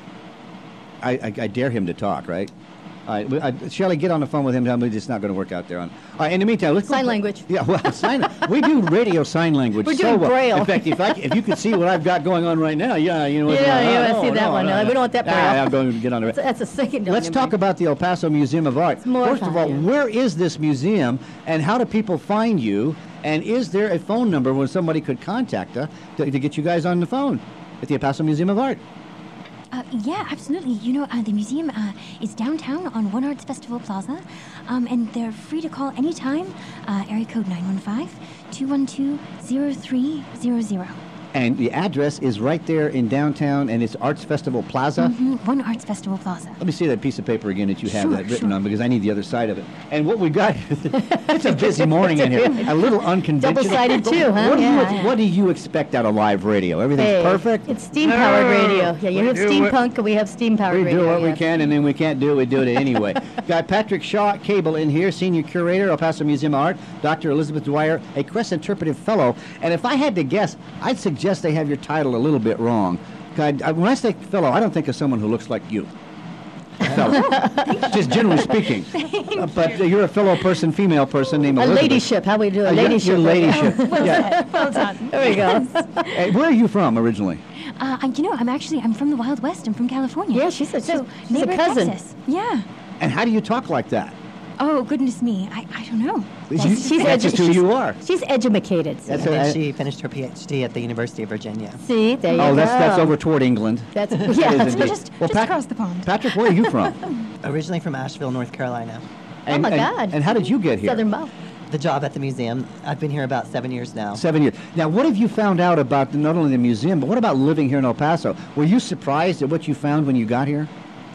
I, I, I dare him to talk, right? All right, we- uh, Shelley, get on the phone with him. Tell me it's not going to work out there. On. All right, in the meantime, let's go- Sign language. Yeah, well, sign. We do radio sign language. We're so doing well. Braille. In fact, if I, if you could see what I've got going on right now, yeah, you know. it's Yeah, like, yeah, oh, I see that no, one. no, No, no. we don't want that Braille. Ah, I'm going to get on the. That's, that's a second. Let's talk about the El Paso Museum of Art. more First of fun, all, yeah. where is this museum, and how do people find you? And is there a phone number where somebody could contact uh, to, to get you guys on the phone at the El Paso Museum of Art? Uh, yeah, absolutely. You know, uh, the museum uh, is downtown on One Arts Festival Plaza, um, and they're free to call anytime. Uh, area code nine one five, two one two, zero three zero zero. And the address is right there in downtown, and it's Arts Festival Plaza. Mm-hmm. One Arts Festival Plaza. Let me see that piece of paper again that you have Sure, that written sure. on, because I need the other side of it. And what we got, it's a busy morning in here. A little unconventional. Double-sided too, huh? What do, Yeah, you, yeah. what do you expect out of live radio? Everything's Hey, perfect? It's steam-powered radio. Yeah, you We have do what- steampunk, and we have steam-powered We radio. do what we yes. can, and then we can't do it, we do it anyway. Got Patrick Shaw Cable in here, Senior Curator, El Paso Museum of Art, Doctor Elizabeth Dwyer, a Crest Interpretive Fellow. And if I had to guess, I'd suggest they have your title a little bit wrong. God, I- when I say fellow, I don't think of someone who looks like you. Fellow. Just generally speaking. Uh, but uh, you're a fellow person, female person named A Elizabeth. ladyship. How we do a Uh, your- ladyship? Your ladyship. Well Yeah. done. Well done. There we go. Hey, where are you from originally? Uh, I- you know, I'm actually, I'm from the Wild West. I'm from California. Yeah, she said so, she's- she's a neighbor cousin. Texas. Yeah. And how do you talk like that? Oh, goodness me. I, I don't know. You- She's, she's that's edu- just who she's- you are. She's edumacated. That's And a- then she finished her P H D at the University of Virginia. See, there you Oh, go. that's that's over toward England. That's That yeah. is That's indeed. Just, Well, just Pat- across the pond. Patrick, where are you from? Originally from Asheville, North Carolina. Oh my and, God. And how did you get here? Southern Bow. The job at the museum. I've been here about seven years now. Seven years. Now, what have you found out about not only the museum, but what about living here in El Paso? Were you surprised at what you found when you got here?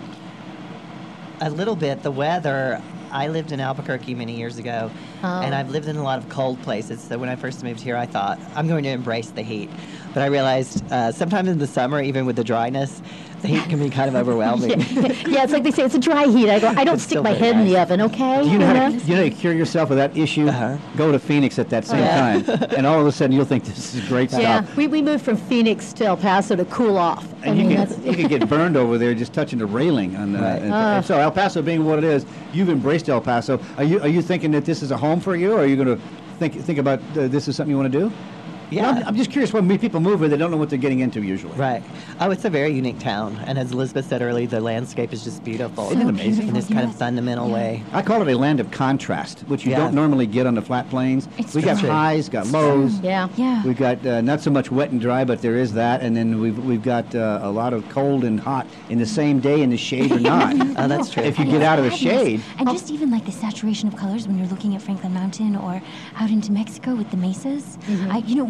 A little bit. The weather. I lived in Albuquerque many years ago, Oh. and I've lived in a lot of cold places. So when I first moved here, I thought, I'm going to embrace the heat. But I realized uh, sometimes in the summer, even with the dryness, the heat can be kind of overwhelming. Yeah, it's like they say, it's a dry heat. I go, I don't It's stick still my very head in the nice. oven, okay? Do you know, how know? to, you know how to cure yourself of that issue? Uh-huh. Go to Phoenix at that same Yeah. time, and all of a sudden you'll think this is great Yeah, stuff. we, we moved from Phoenix to El Paso to cool off. I And mean, you that's can, you can get burned over there just touching the railing. On, uh, Right. and, Ah. and so El Paso being what it is, you've embraced El Paso. Are you are you thinking that this is a home for you, or are you going to think think about uh, this is something you want to do? Yeah. I'm, I'm just curious when me- people move here, they don't know what they're getting into usually. Right. Oh, it's a very unique town. And as Elizabeth said earlier, the landscape is just beautiful. Isn't it amazing? In this kind of Yes. fundamental Yeah. way. I call it a land of contrast, which you Yeah. don't normally get on the flat plains. It's we got true. highs, got lows. yeah. Yeah. We've got uh, not so much wet and dry, but there is that, and then we've we've got uh, a lot of cold and hot in the same day in the shade or not. Oh, that's true. If you get out of the Madness. shade, And just even like the saturation of colors when you're looking at Franklin Mountain or out into Mexico with the mesas. I, you know, one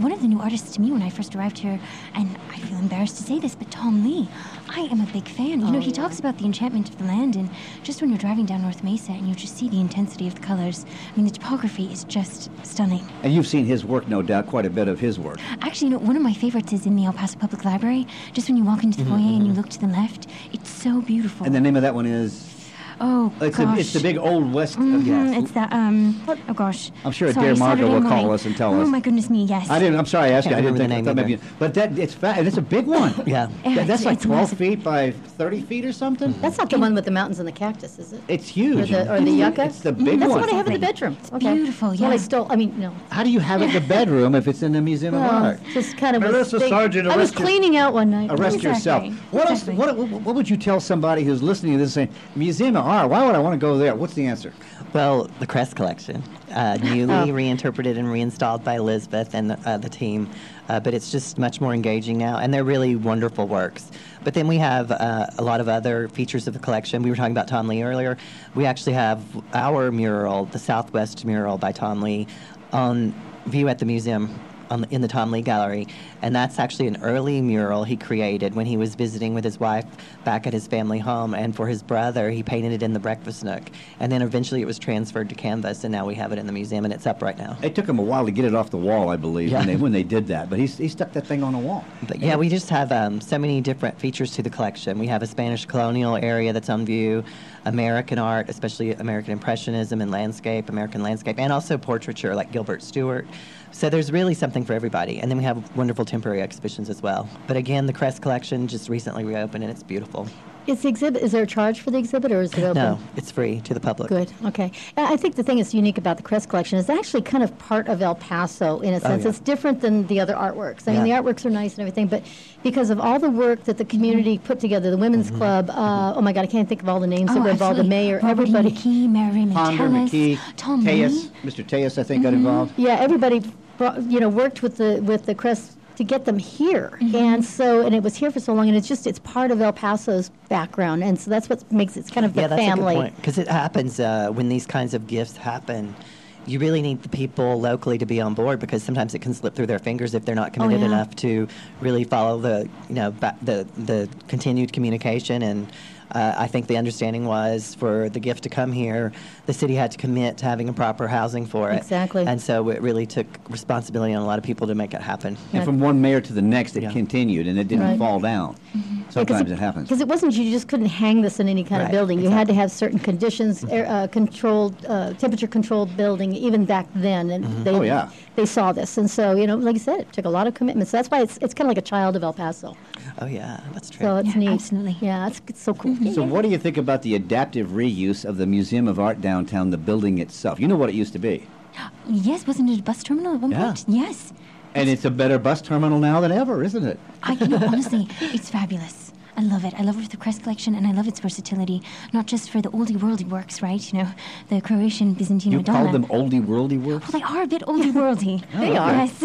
one of the new artists to me when I first arrived here, and I feel embarrassed to say this, but Tom Lee, I am a big fan. You Oh, know, he yeah. talks about the enchantment of the land, and just when you're driving down North Mesa and you just see the intensity of the colors, I mean, the topography is just stunning. And you've seen his work, no doubt, quite a bit of his work. Actually, you know, one of my favorites is in the El Paso Public Library. Just when you walk into the Mhm, foyer and you mhm. look to the left, it's so beautiful. And the name of that one is? Oh, It's, gosh. a, it's the big old west. Mhm, yes. It's that, um, oh gosh. I'm sure Sorry, Dear Margot Saturday will call morning. us and tell oh, us. Oh, my goodness me, yes. I didn't. I'm sorry, I asked you. I Can't didn't think. remember I the thought name maybe. But that it's fat and it's a big one. Yeah. Yeah, That- that's it's- like it's twelve massive. feet by thirty feet or something. That's not the one with the mountains and the cactus, is it? It's huge. Or the, or the yucca? It's the big That's one. what I have in the bedroom. Okay. beautiful, Well, I yeah. stole, I mean, no. How do you have it in the bedroom if it's in the Museum of Well, Art? just kind of was Melissa think- Sargent, I was arrest your- cleaning out one night. Arrest Exactly. yourself. What Exactly. else? What, what, what would you tell somebody who's listening to this saying, Museum of Art, why would I want to go there? What's the answer? Well, the Crest Collection, uh, newly Oh. reinterpreted and reinstalled by Elizabeth and the, uh, the team, uh, but it's just much more engaging now, and they're really wonderful works. But then we have uh, a lot of other features of the collection. We were talking about Tom Lee earlier. We actually have our mural, the Southwest mural by Tom Lee, on view at the museum on the, in the Tom Lee Gallery, and that's actually an early mural he created when he was visiting with his wife back at his family home, and for his brother, he painted it in the breakfast nook, and then eventually it was transferred to canvas, and now we have it in the museum, and it's up right now. It took him a while to get it off the wall, I believe, Yeah. when, they, when they did that. But he, he stuck that thing on the wall. But yeah, we just have um, so many different features to the collection. We have a Spanish colonial area that's on view, American art, especially American Impressionism and landscape, American landscape, and also portraiture like Gilbert Stuart. So there's really something for everybody. And then we have wonderful temporary exhibitions as well. But again, the Crest Collection just recently reopened, and it's beautiful. Is the exhibit? Is there a charge for the exhibit, or is it open? No, it's free to the public. Good. Okay. Uh, I think the thing that's unique about the Crest Collection is actually kind of part of El Paso in a Oh, sense. yeah. It's different than the other artworks. I mean, Yeah. the artworks are nice and everything, but because of all the work that the community put together, the Women's Club. Uh, oh my God, I can't think of all the names Oh, that were involved. The absolutely. mayor, Robert E. everybody. McKee, Mary Raymond Ponder, Tellis, McKee, Tom Tejas, Lee. Mister Tejas, I think, got involved. Yeah, everybody, brought, you know, worked with the with the Crest to get them here, Mm-hmm. and so and it was here for so long, and it's just it's part of El Paso's background, and so that's what makes it kind of the Yeah, that's family. a good point. Because it happens uh, when these kinds of gifts happen. You really need the people locally to be on board, because sometimes it can slip through their fingers if they're not committed yeah. enough to really follow the, you know, ba- the the continued communication. And uh, I think the understanding was for the gift to come here, the city had to commit to having a proper housing for it. Exactly. And so it really took responsibility on a lot of people to make it happen. And from one mayor to the next, it continued, and it didn't Right. fall down. Sometimes it happens. Because it wasn't you just couldn't hang this in any kind of Right, building. You had to have certain conditions, air, uh, controlled, uh, temperature controlled building, even back then. And they, Oh, yeah. they saw this, and so you know, like I said, it took a lot of commitment. So that's why it's it's kind of like a child of El Paso. Oh yeah, that's true. So it's Yeah, neat. absolutely. Yeah, it's, it's so cool. So what do you think about the adaptive reuse of the Museum of Art downtown, the building itself? You know what it used to be. Yes, wasn't it a bus terminal at one Yeah. point? Yes. And it's a better bus terminal now than ever, isn't it? I, you know, honestly, it's fabulous. I love it. I love it for the Crest Collection, and I love its versatility, not just for the oldie worldy works, right? You know, the Croatian Byzantine You Madonna. called them oldie worldy works? Well, they are a bit oldie worldy. They are. Yes.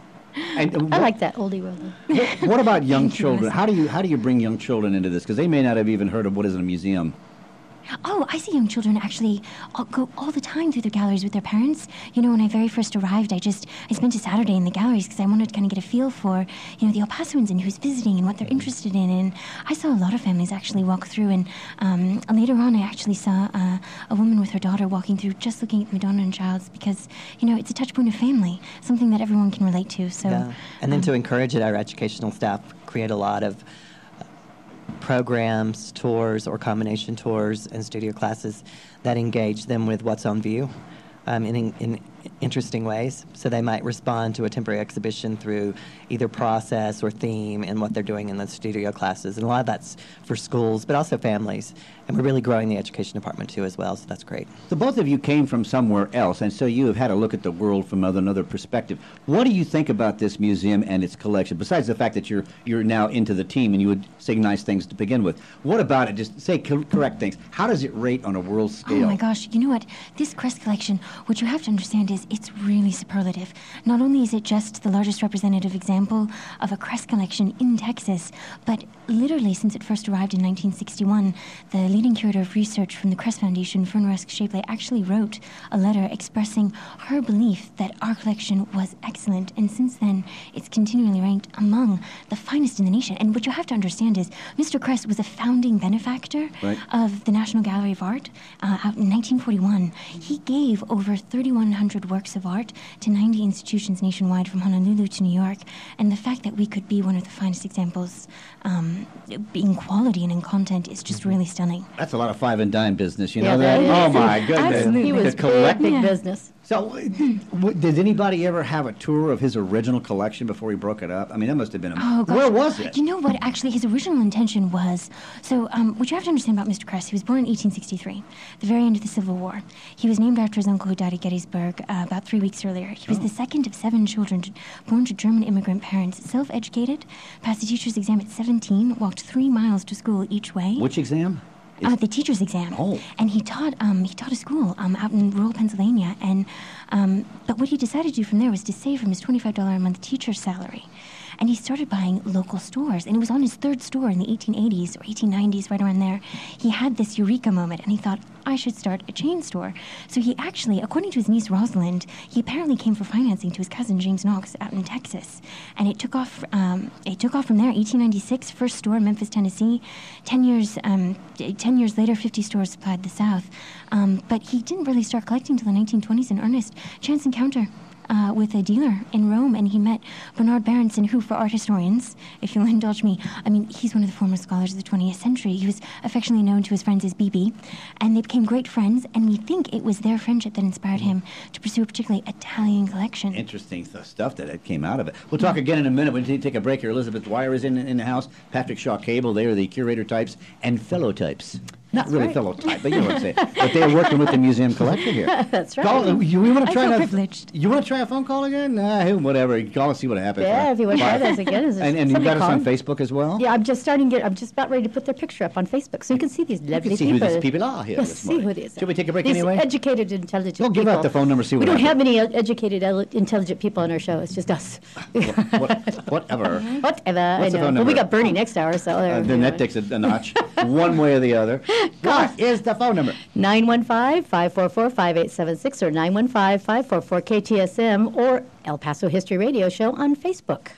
And, uh, I what- like that oldie worldie. What, what about young Thank you, children? Melissa. How do you how do you bring young children into this? Because they may not have even heard of what is a museum. Oh, I see young children actually all go all the time through their galleries with their parents. You know, when I very first arrived, I just I spent a Saturday in the galleries because I wanted to kind of get a feel for, you know, the El Pasoans and who's visiting and what they're interested in. And I saw a lot of families actually walk through. And um, later on, I actually saw uh, a woman with her daughter walking through, just looking at Madonna and Childs, because you know it's a touch point of family, something that everyone can relate to. So, Yeah. And then to encourage it, our educational staff create a lot of uh, programs, tours, or combination tours and studio classes that engage them with what's on view um, in, in interesting ways. So they might respond to a temporary exhibition through either process or theme and what they're doing in the studio classes. And a lot of that's for schools, but also families. And we're really growing the education department too as well, so that's great. So both of you came from somewhere else, and so you have had a look at the world from another, another perspective. What do you think about this museum and its collection, besides the fact that you're you're now into the team and you would say nice things to begin with? What about it? Just say cor- correct things. How does it rate on a world scale? oh my gosh, you know what? This Crest Collection, what you have to understand is is, it's really superlative. Not only is it just the largest representative example of a crest collection in Texas, but literally since it first arrived in nineteen sixty-one, the leading curator of research from the Crest Foundation, Fern Rusk Shapley, actually wrote a letter expressing her belief that our collection was excellent, and since then it's continually ranked among the finest in the nation. And what you have to understand is Mister Crest was a founding benefactor Right. of the National Gallery of Art uh, out in nineteen forty-one. He gave over thirty-one hundred works of art to ninety institutions nationwide from Honolulu to New York, and the fact that we could be one of the finest examples um, in quality and in content is just really stunning. That's a lot of five and dime business, you Yeah, know that? that Oh is. my goodness. Absolutely. He was The collect- big, big Yeah. business. So, uh, w- did anybody ever have a tour of his original collection before he broke it up? I mean, that must have been a... Oh, gosh. Where was it? You know what? Actually, his original intention was... So, um, what you have to understand about Mister Crest, he was born in eighteen sixty-three, the very end of the Civil War. He was named after his uncle who died at Gettysburg uh, about three weeks earlier. He was Oh. the second of seven children to, born to German immigrant parents, self-educated, passed the teacher's exam at seventeen, walked three miles to school each way. Which exam? Uh, the teacher's exam. Oh. And he taught um, he taught a school um, out in rural Pennsylvania. And um, but what he decided to do from there was to save from his twenty-five dollars a month teacher's salary. And he started buying local stores. And it was on his third store in the eighteen eighties or eighteen nineties, right around there. He had this eureka moment, and he thought, I should start a chain store. So he actually, according to his niece Rosalind, he apparently came for financing to his cousin James Knox out in Texas. And it took off um, It took off from there, eighteen ninety-six, first store in Memphis, Tennessee. Ten years, um, ten years later, fifty stores supplied the South. Um, but he didn't really start collecting until the nineteen twenties in earnest. Chance encounter. Uh, with a dealer in Rome, and he met Bernard Berenson, who, for art historians, if you'll indulge me, I mean, he's one of the foremost scholars of the twentieth century. He was affectionately known to his friends as B B, and they became great friends, and we think it was their friendship that inspired him to pursue a particularly Italian collection. Interesting th- stuff that came out of it. We'll talk again in a minute. We need to take a break here. Elizabeth Dwyer is in, in the house. Patrick Shaw Cable, they are the curator types and fellow types. Not That's really right. fellow type, but you know what I'm saying. But they're working with the museum collection here. That's right. Call, you, we want to I try feel that- privileged. You want to try a phone call again? Nah, hey, whatever. Call and see what happens. Yeah, right? if you want to try Bye. those again. is there And, and you've somebody got us on calling? Facebook as well? Yeah, I'm just starting to get, I'm just about ready to put their picture up on Facebook, so you can see these You lovely can see people. who these people are here Yes, this see morning. who it is. Should we take a break These anyway? educated, intelligent We'll people. give out the phone number, see what We don't happens. have any uh, educated, el- intelligent people on our show. It's just us. What, whatever. Whatever. What's the I know. phone Well, we number? got Bernie next hour, so there. Uh, then that takes a, a notch, one way or the other. What is the phone number? nine one five, five four four, five eight seven six or nine one five, five four four, K T S M or El Paso History Radio Show on Facebook.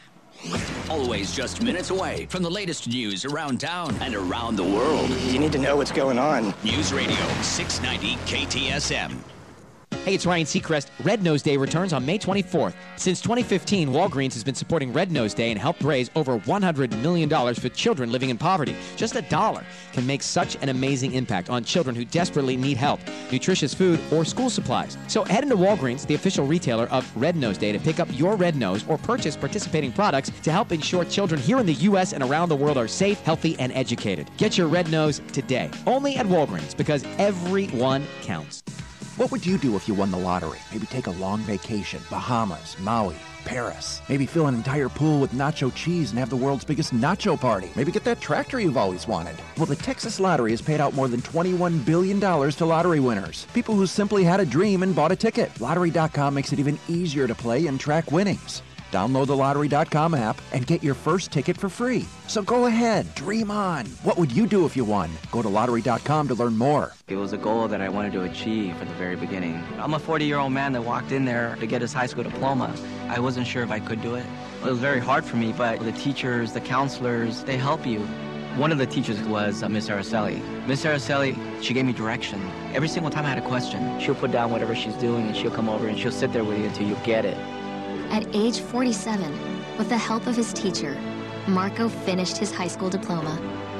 Always just minutes away from the latest news around town and around the world. You need to know what's going on. News Radio six ninety K T S M. Hey, it's Ryan Seacrest. Red Nose Day returns on May twenty-fourth. Since twenty fifteen, Walgreens has been supporting Red Nose Day and helped raise over one hundred million dollars for children living in poverty. Just a dollar can make such an amazing impact on children who desperately need help, nutritious food, or school supplies. So head into Walgreens, the official retailer of Red Nose Day, to pick up your Red Nose or purchase participating products to help ensure children here in the U S and around the world are safe, healthy, and educated. Get your Red Nose today, only at Walgreens, because everyone counts. What would you do if you won the lottery? Maybe take a long vacation, Bahamas, Maui, Paris. Maybe fill an entire pool with nacho cheese and have the world's biggest nacho party. Maybe get that tractor you've always wanted. Well, the Texas Lottery has paid out more than twenty-one billion dollars to lottery winners. People who simply had a dream and bought a ticket. Lottery dot com makes it even easier to play and track winnings. Download the Lottery dot com app and get your first ticket for free. So go ahead, dream on. What would you do if you won? Go to Lottery dot com to learn more. It was a goal that I wanted to achieve from the very beginning. I'm a forty-year-old man that walked in there to get his high school diploma. I wasn't sure if I could do it. It was very hard for me, but the teachers, the counselors, they help you. One of the teachers was uh, Miss Araceli. Miss Araceli, she gave me direction. Every single time I had a question, she'll put down whatever she's doing and she'll come over and she'll sit there with you until you get it. At age forty-seven, with the help of his teacher, Marco finished his high school diploma.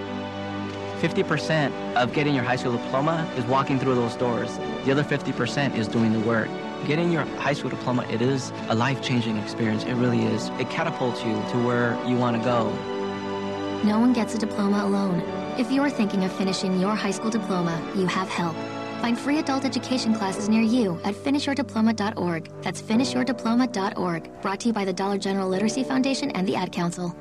fifty percent of getting your high school diploma is walking through those doors. The other fifty percent is doing the work. Getting your high school diploma, it is a life-changing experience. It really is. It catapults you to where you want to go. No one gets a diploma alone. If you're thinking of finishing your high school diploma, you have help. Find free adult education classes near you at finish your diploma dot org. That's finish your diploma dot org. Brought to you by the Dollar General Literacy Foundation and the Ad Council.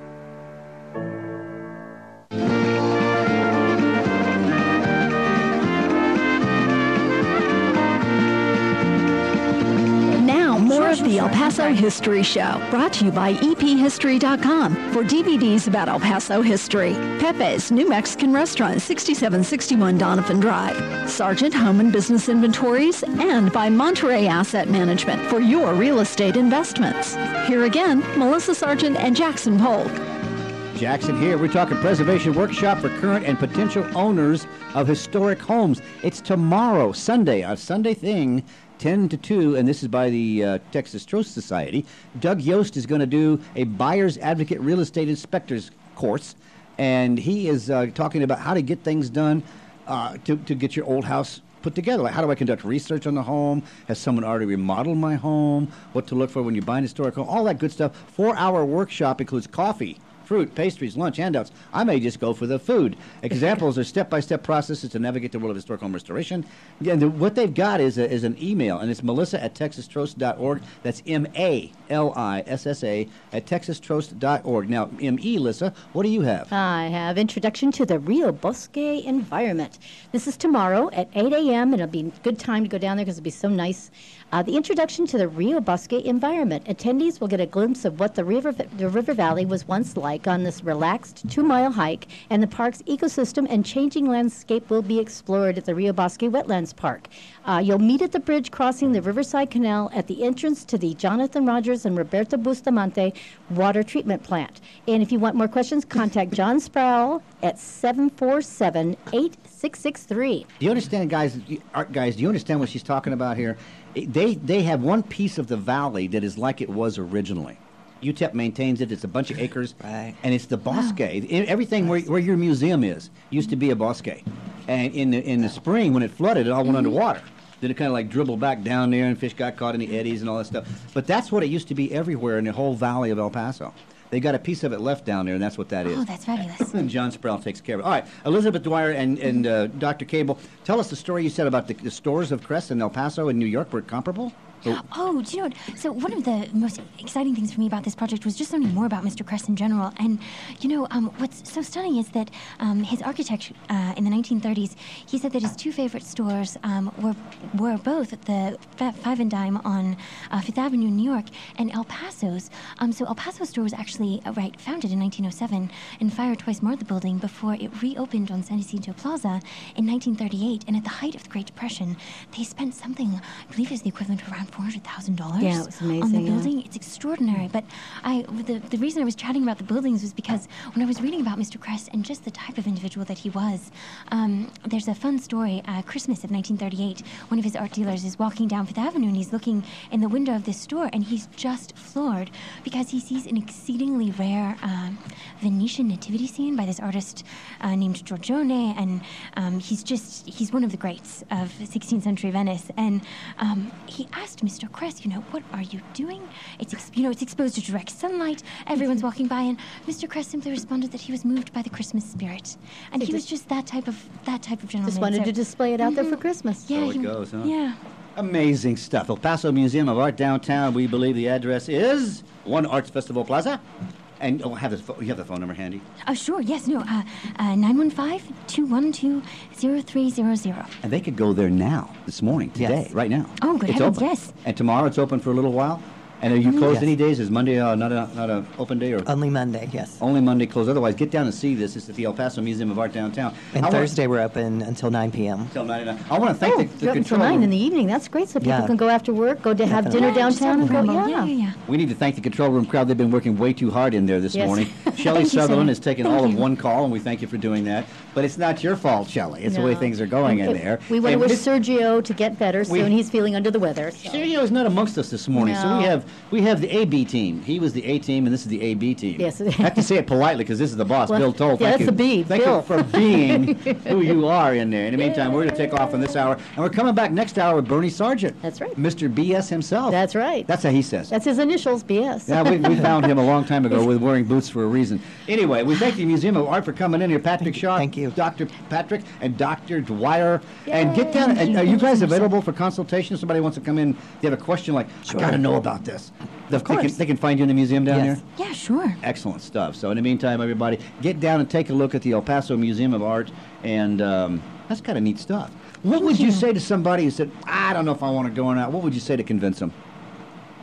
More of the El Paso History Show, brought to you by E P history dot com for D V Ds about El Paso history. Pepe's New Mexican Restaurant, sixty-seven sixty-one Donovan Drive. Sargent Home and Business Inventories, and by Monterey Asset Management for your real estate investments. Here again, Melissa Sargent and Jackson Polk. Jackson here. We're talking preservation workshop for current and potential owners of historic homes. It's tomorrow, Sunday, a Sunday thing, ten to two, and this is by the uh, Texas Trust Society. Doug Yost is going to do a buyer's advocate real estate inspector's course, and he is uh, talking about how to get things done uh, to, to get your old house put together. Like, how do I conduct research on the home? Has someone already remodeled my home? What to look for when you buy an historic home? All that good stuff. Four-hour workshop includes coffee, fruit, pastries, lunch, handouts. I may just go for the food. Examples are step-by-step processes to navigate the world of historic home restoration. Yeah, the, what they've got is, a, is an email, and it's melissa at texas trost dot org. That's M A L I S S A at texas trost dot org. Now, M E, Lissa, what do you have? I have Introduction to the Rio Bosque Environment. This is tomorrow at eight a.m., and it'll be a good time to go down there because it'll be so nice. Uh, the Introduction to the Rio Bosque Environment. Attendees will get a glimpse of what the river, the river valley was once like on this relaxed two-mile hike, and the park's ecosystem and changing landscape will be explored at the Rio Bosque Wetlands Park. Uh, you'll meet at the bridge crossing the Riverside Canal at the entrance to the Jonathan Rogers and Roberto Bustamante water treatment plant. And if you want more questions, contact John Sproul at seven four seven, eight six six three. Do you understand, guys, art guys, do you understand what she's talking about here? They they have one piece of the valley that is like it was originally. U T E P maintains it. It's a bunch of acres, right. And it's the bosque. Wow. Everything where, where your museum is used to be a bosque. And in the, in the spring, when it flooded, it all went mm-hmm. underwater. Then it kind of like dribbled back down there, and fish got caught in the eddies and all that stuff. But that's what it used to be everywhere in the whole valley of El Paso. They got a piece of it left down there, and that's what that is. Oh, that's fabulous. And John Sproul takes care of it. All right, Elizabeth Dwyer and, and uh, Doctor Cable, tell us the story you said about the, the stores of Crest in El Paso and New York were comparable? Oh. oh, do you know what? So one of the most exciting things for me about this project was just learning more about Mister Crest in general. And, you know, um, what's so stunning is that um, his architect uh, in the nineteen thirties, he said that his two favorite stores um, were were both the Five and Dime on uh, Fifth Avenue in New York and El Paso's. Um, so El Paso store was actually, uh, right, founded in nineteen oh seven, and fire twice marred the building before it reopened on San Jacinto Plaza in nineteen thirty-eight. And at the height of the Great Depression, they spent something, I believe is the equivalent of around four hundred thousand dollars yeah, it was amazing, on the yeah. building. It's extraordinary. But I, the, the reason I was chatting about the buildings was because when I was reading about Mister Crest and just the type of individual that he was, um, there's a fun story, uh, Christmas of nineteen thirty-eight, one of his art dealers is walking down Fifth Avenue and he's looking in the window of this store and he's just floored because he sees an exceedingly rare um, Venetian nativity scene by this artist uh, named Giorgione, and um, he's just, he's one of the greats of sixteenth century Venice. And um, he asked Mister Crest, you know, what are you doing? It's, ex- you know, it's exposed to direct sunlight. Everyone's walking by, and Mister Crest simply responded that he was moved by the Christmas spirit, and So he was just- just that type of that type of gentleman. Just wanted So- to display it out there for Mhm. Christmas. Yeah, So it he- goes, huh? Yeah. Amazing stuff. El Paso Museum of Art downtown. We believe the address is One Arts Festival Plaza. And oh, have the pho- you have the phone number handy. Oh, sure. Yes. No. Uh, uh, nine one five two one two zero three zero zero. And they could go there now, this morning, today, Yes. right now. Oh, good it's heavens, open. yes. And tomorrow it's open for a little while. And are you Mhm. closed Yes. any days? Is Monday uh, not a not a open day or Only Monday, yes. only Monday closed? Otherwise, get down and see this. It's at the El Paso Museum of Art downtown. And I wanna- Thursday we're open until nine p.m. Till nine. I want to thank Oh, the, you're the up until control nine room. in the evening. That's great, so people Yeah. can go after work, go to have Definitely. dinner Yeah, just downtown, and have go. a Yeah. Yeah, yeah, yeah. We need to thank the control room crowd. They've been working way too hard in there this Yes. morning. Shelley Thank you, Sutherland sir. has taken Thank all of you. one call, and we thank you for doing that. But it's not your fault, Shelley. It's the way No. things are going in And there. We want to And wish Miss- Sergio to get better We- soon. He's feeling under the weather. so. Sergio is not amongst us this morning, so we No. have we have the A B team. He was the A team, and this is the A B team. Yes. I have to say it politely because this is the boss, Well, Bill Toll. yeah, Thank that's you. the B, Thank Bill. you for being who you are in there. In the meantime, we're going to take off on this hour, and we're coming back next hour with Bernie Sargent. That's right. Mister B S himself. That's right. That's how he says it. That's his initials, B S. Yeah, we, we found him a long time ago with wearing boots for a reason. Anyway, we thank the Museum of Art for coming in here. Patrick Shaw, Thank you. Doctor Patrick, and Doctor Dwyer. And get Yay. down. Thank And you. are you Thank you guys so much, available for consultation? If somebody wants to come in, they have a question like, I got to know about this. The- They can, course. they can find you in the museum down Yes. here? Yeah, sure. Excellent stuff. So in the meantime, everybody, get down and take a look at the El Paso Museum of Art, and um, that's kind of neat stuff. What Thank would you you. say to somebody who said, I don't know if I want to go or not? What would you say to convince them?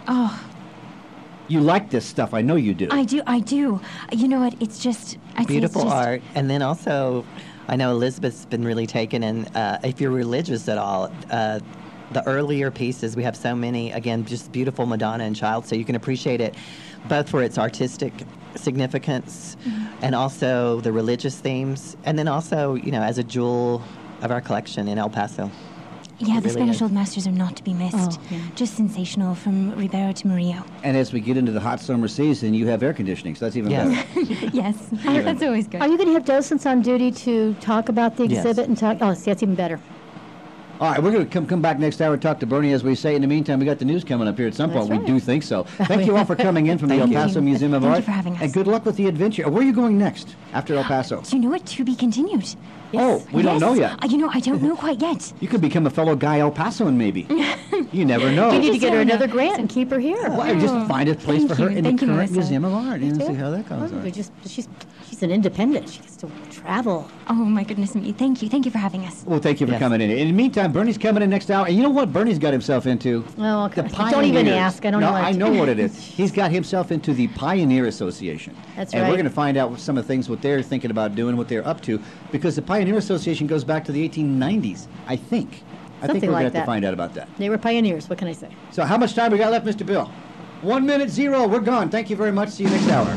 Oh, You like this stuff. I know you do. I do, I do. You know what? It's just I'd say it's Beautiful just- art. And then also, I know Elizabeth's been really taken in, uh, if you're religious at all, uh, the earlier pieces, we have so many, again, just beautiful Madonna and Child, so you can appreciate it both for its artistic significance Mhm. and also the religious themes, and then also, you know, as a jewel of our collection in El Paso. Yeah, It the really Spanish is. Old Masters are not to be missed. Oh, yeah. Just sensational from Ribera to Murillo. And as we get into the hot summer season, you have air conditioning, so that's even Yes. better. Yes, Yeah. that's always good. Are you going to have docents on duty to talk about the Yes. exhibit and talk? Oh, see, that's even better. All right, we're going to come come back next hour and talk to Bernie, as we say. In the meantime, we got the news coming up here at some That's point. right. We do think so. Thank you all for coming in from the El Thank you. Paso Museum of Thank you Art. for having us. And good luck with the adventure. Where are you going next after El Paso? Do you know what? To be continued. Oh, we don't Yes. know yet. Uh, you know, I don't know quite yet. You could become a fellow Guy El Pasoan, maybe. You never know. You need to get her never know. another grant and keep her here. Well, just find a place Thank for her you. in Thank the you, current Melissa. Museum of Art. You know, Yeah. see how that goes. Oh, we just, she's, she's an independent. She gets to travel. Oh, my goodness me. Thank you. Thank you for having us. Well, thank you for Yes. coming in. In the meantime, Bernie's coming in next hour. And you know what Bernie's got himself into? Oh, okay. The Don't even Pioneers. ask. I don't no, know what I to- know what it is. He's got himself into the Pioneer Association. That's and right. we're going to find out some of the things, what they're thinking about doing, what they're up to, because the Pioneer Association goes back to the eighteen nineties, I think. I think Something we're like going to have that. to find out about that. They were pioneers. What can I say? So how much time we got left, Mister Bill? One minute, zero. We're gone. Thank you very much. See you next hour.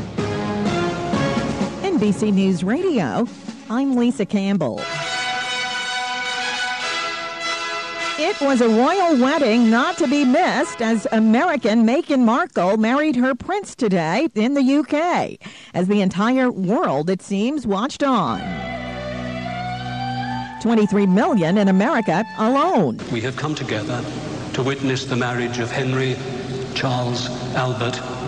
N B C News Radio, I'm Lisa Campbell. It was a royal wedding not to be missed as American Meghan Markle married her prince today in the U K, as the entire world, it seems, watched on. twenty-three million in America alone. We have come together to witness the marriage of Henry, Charles, Albert,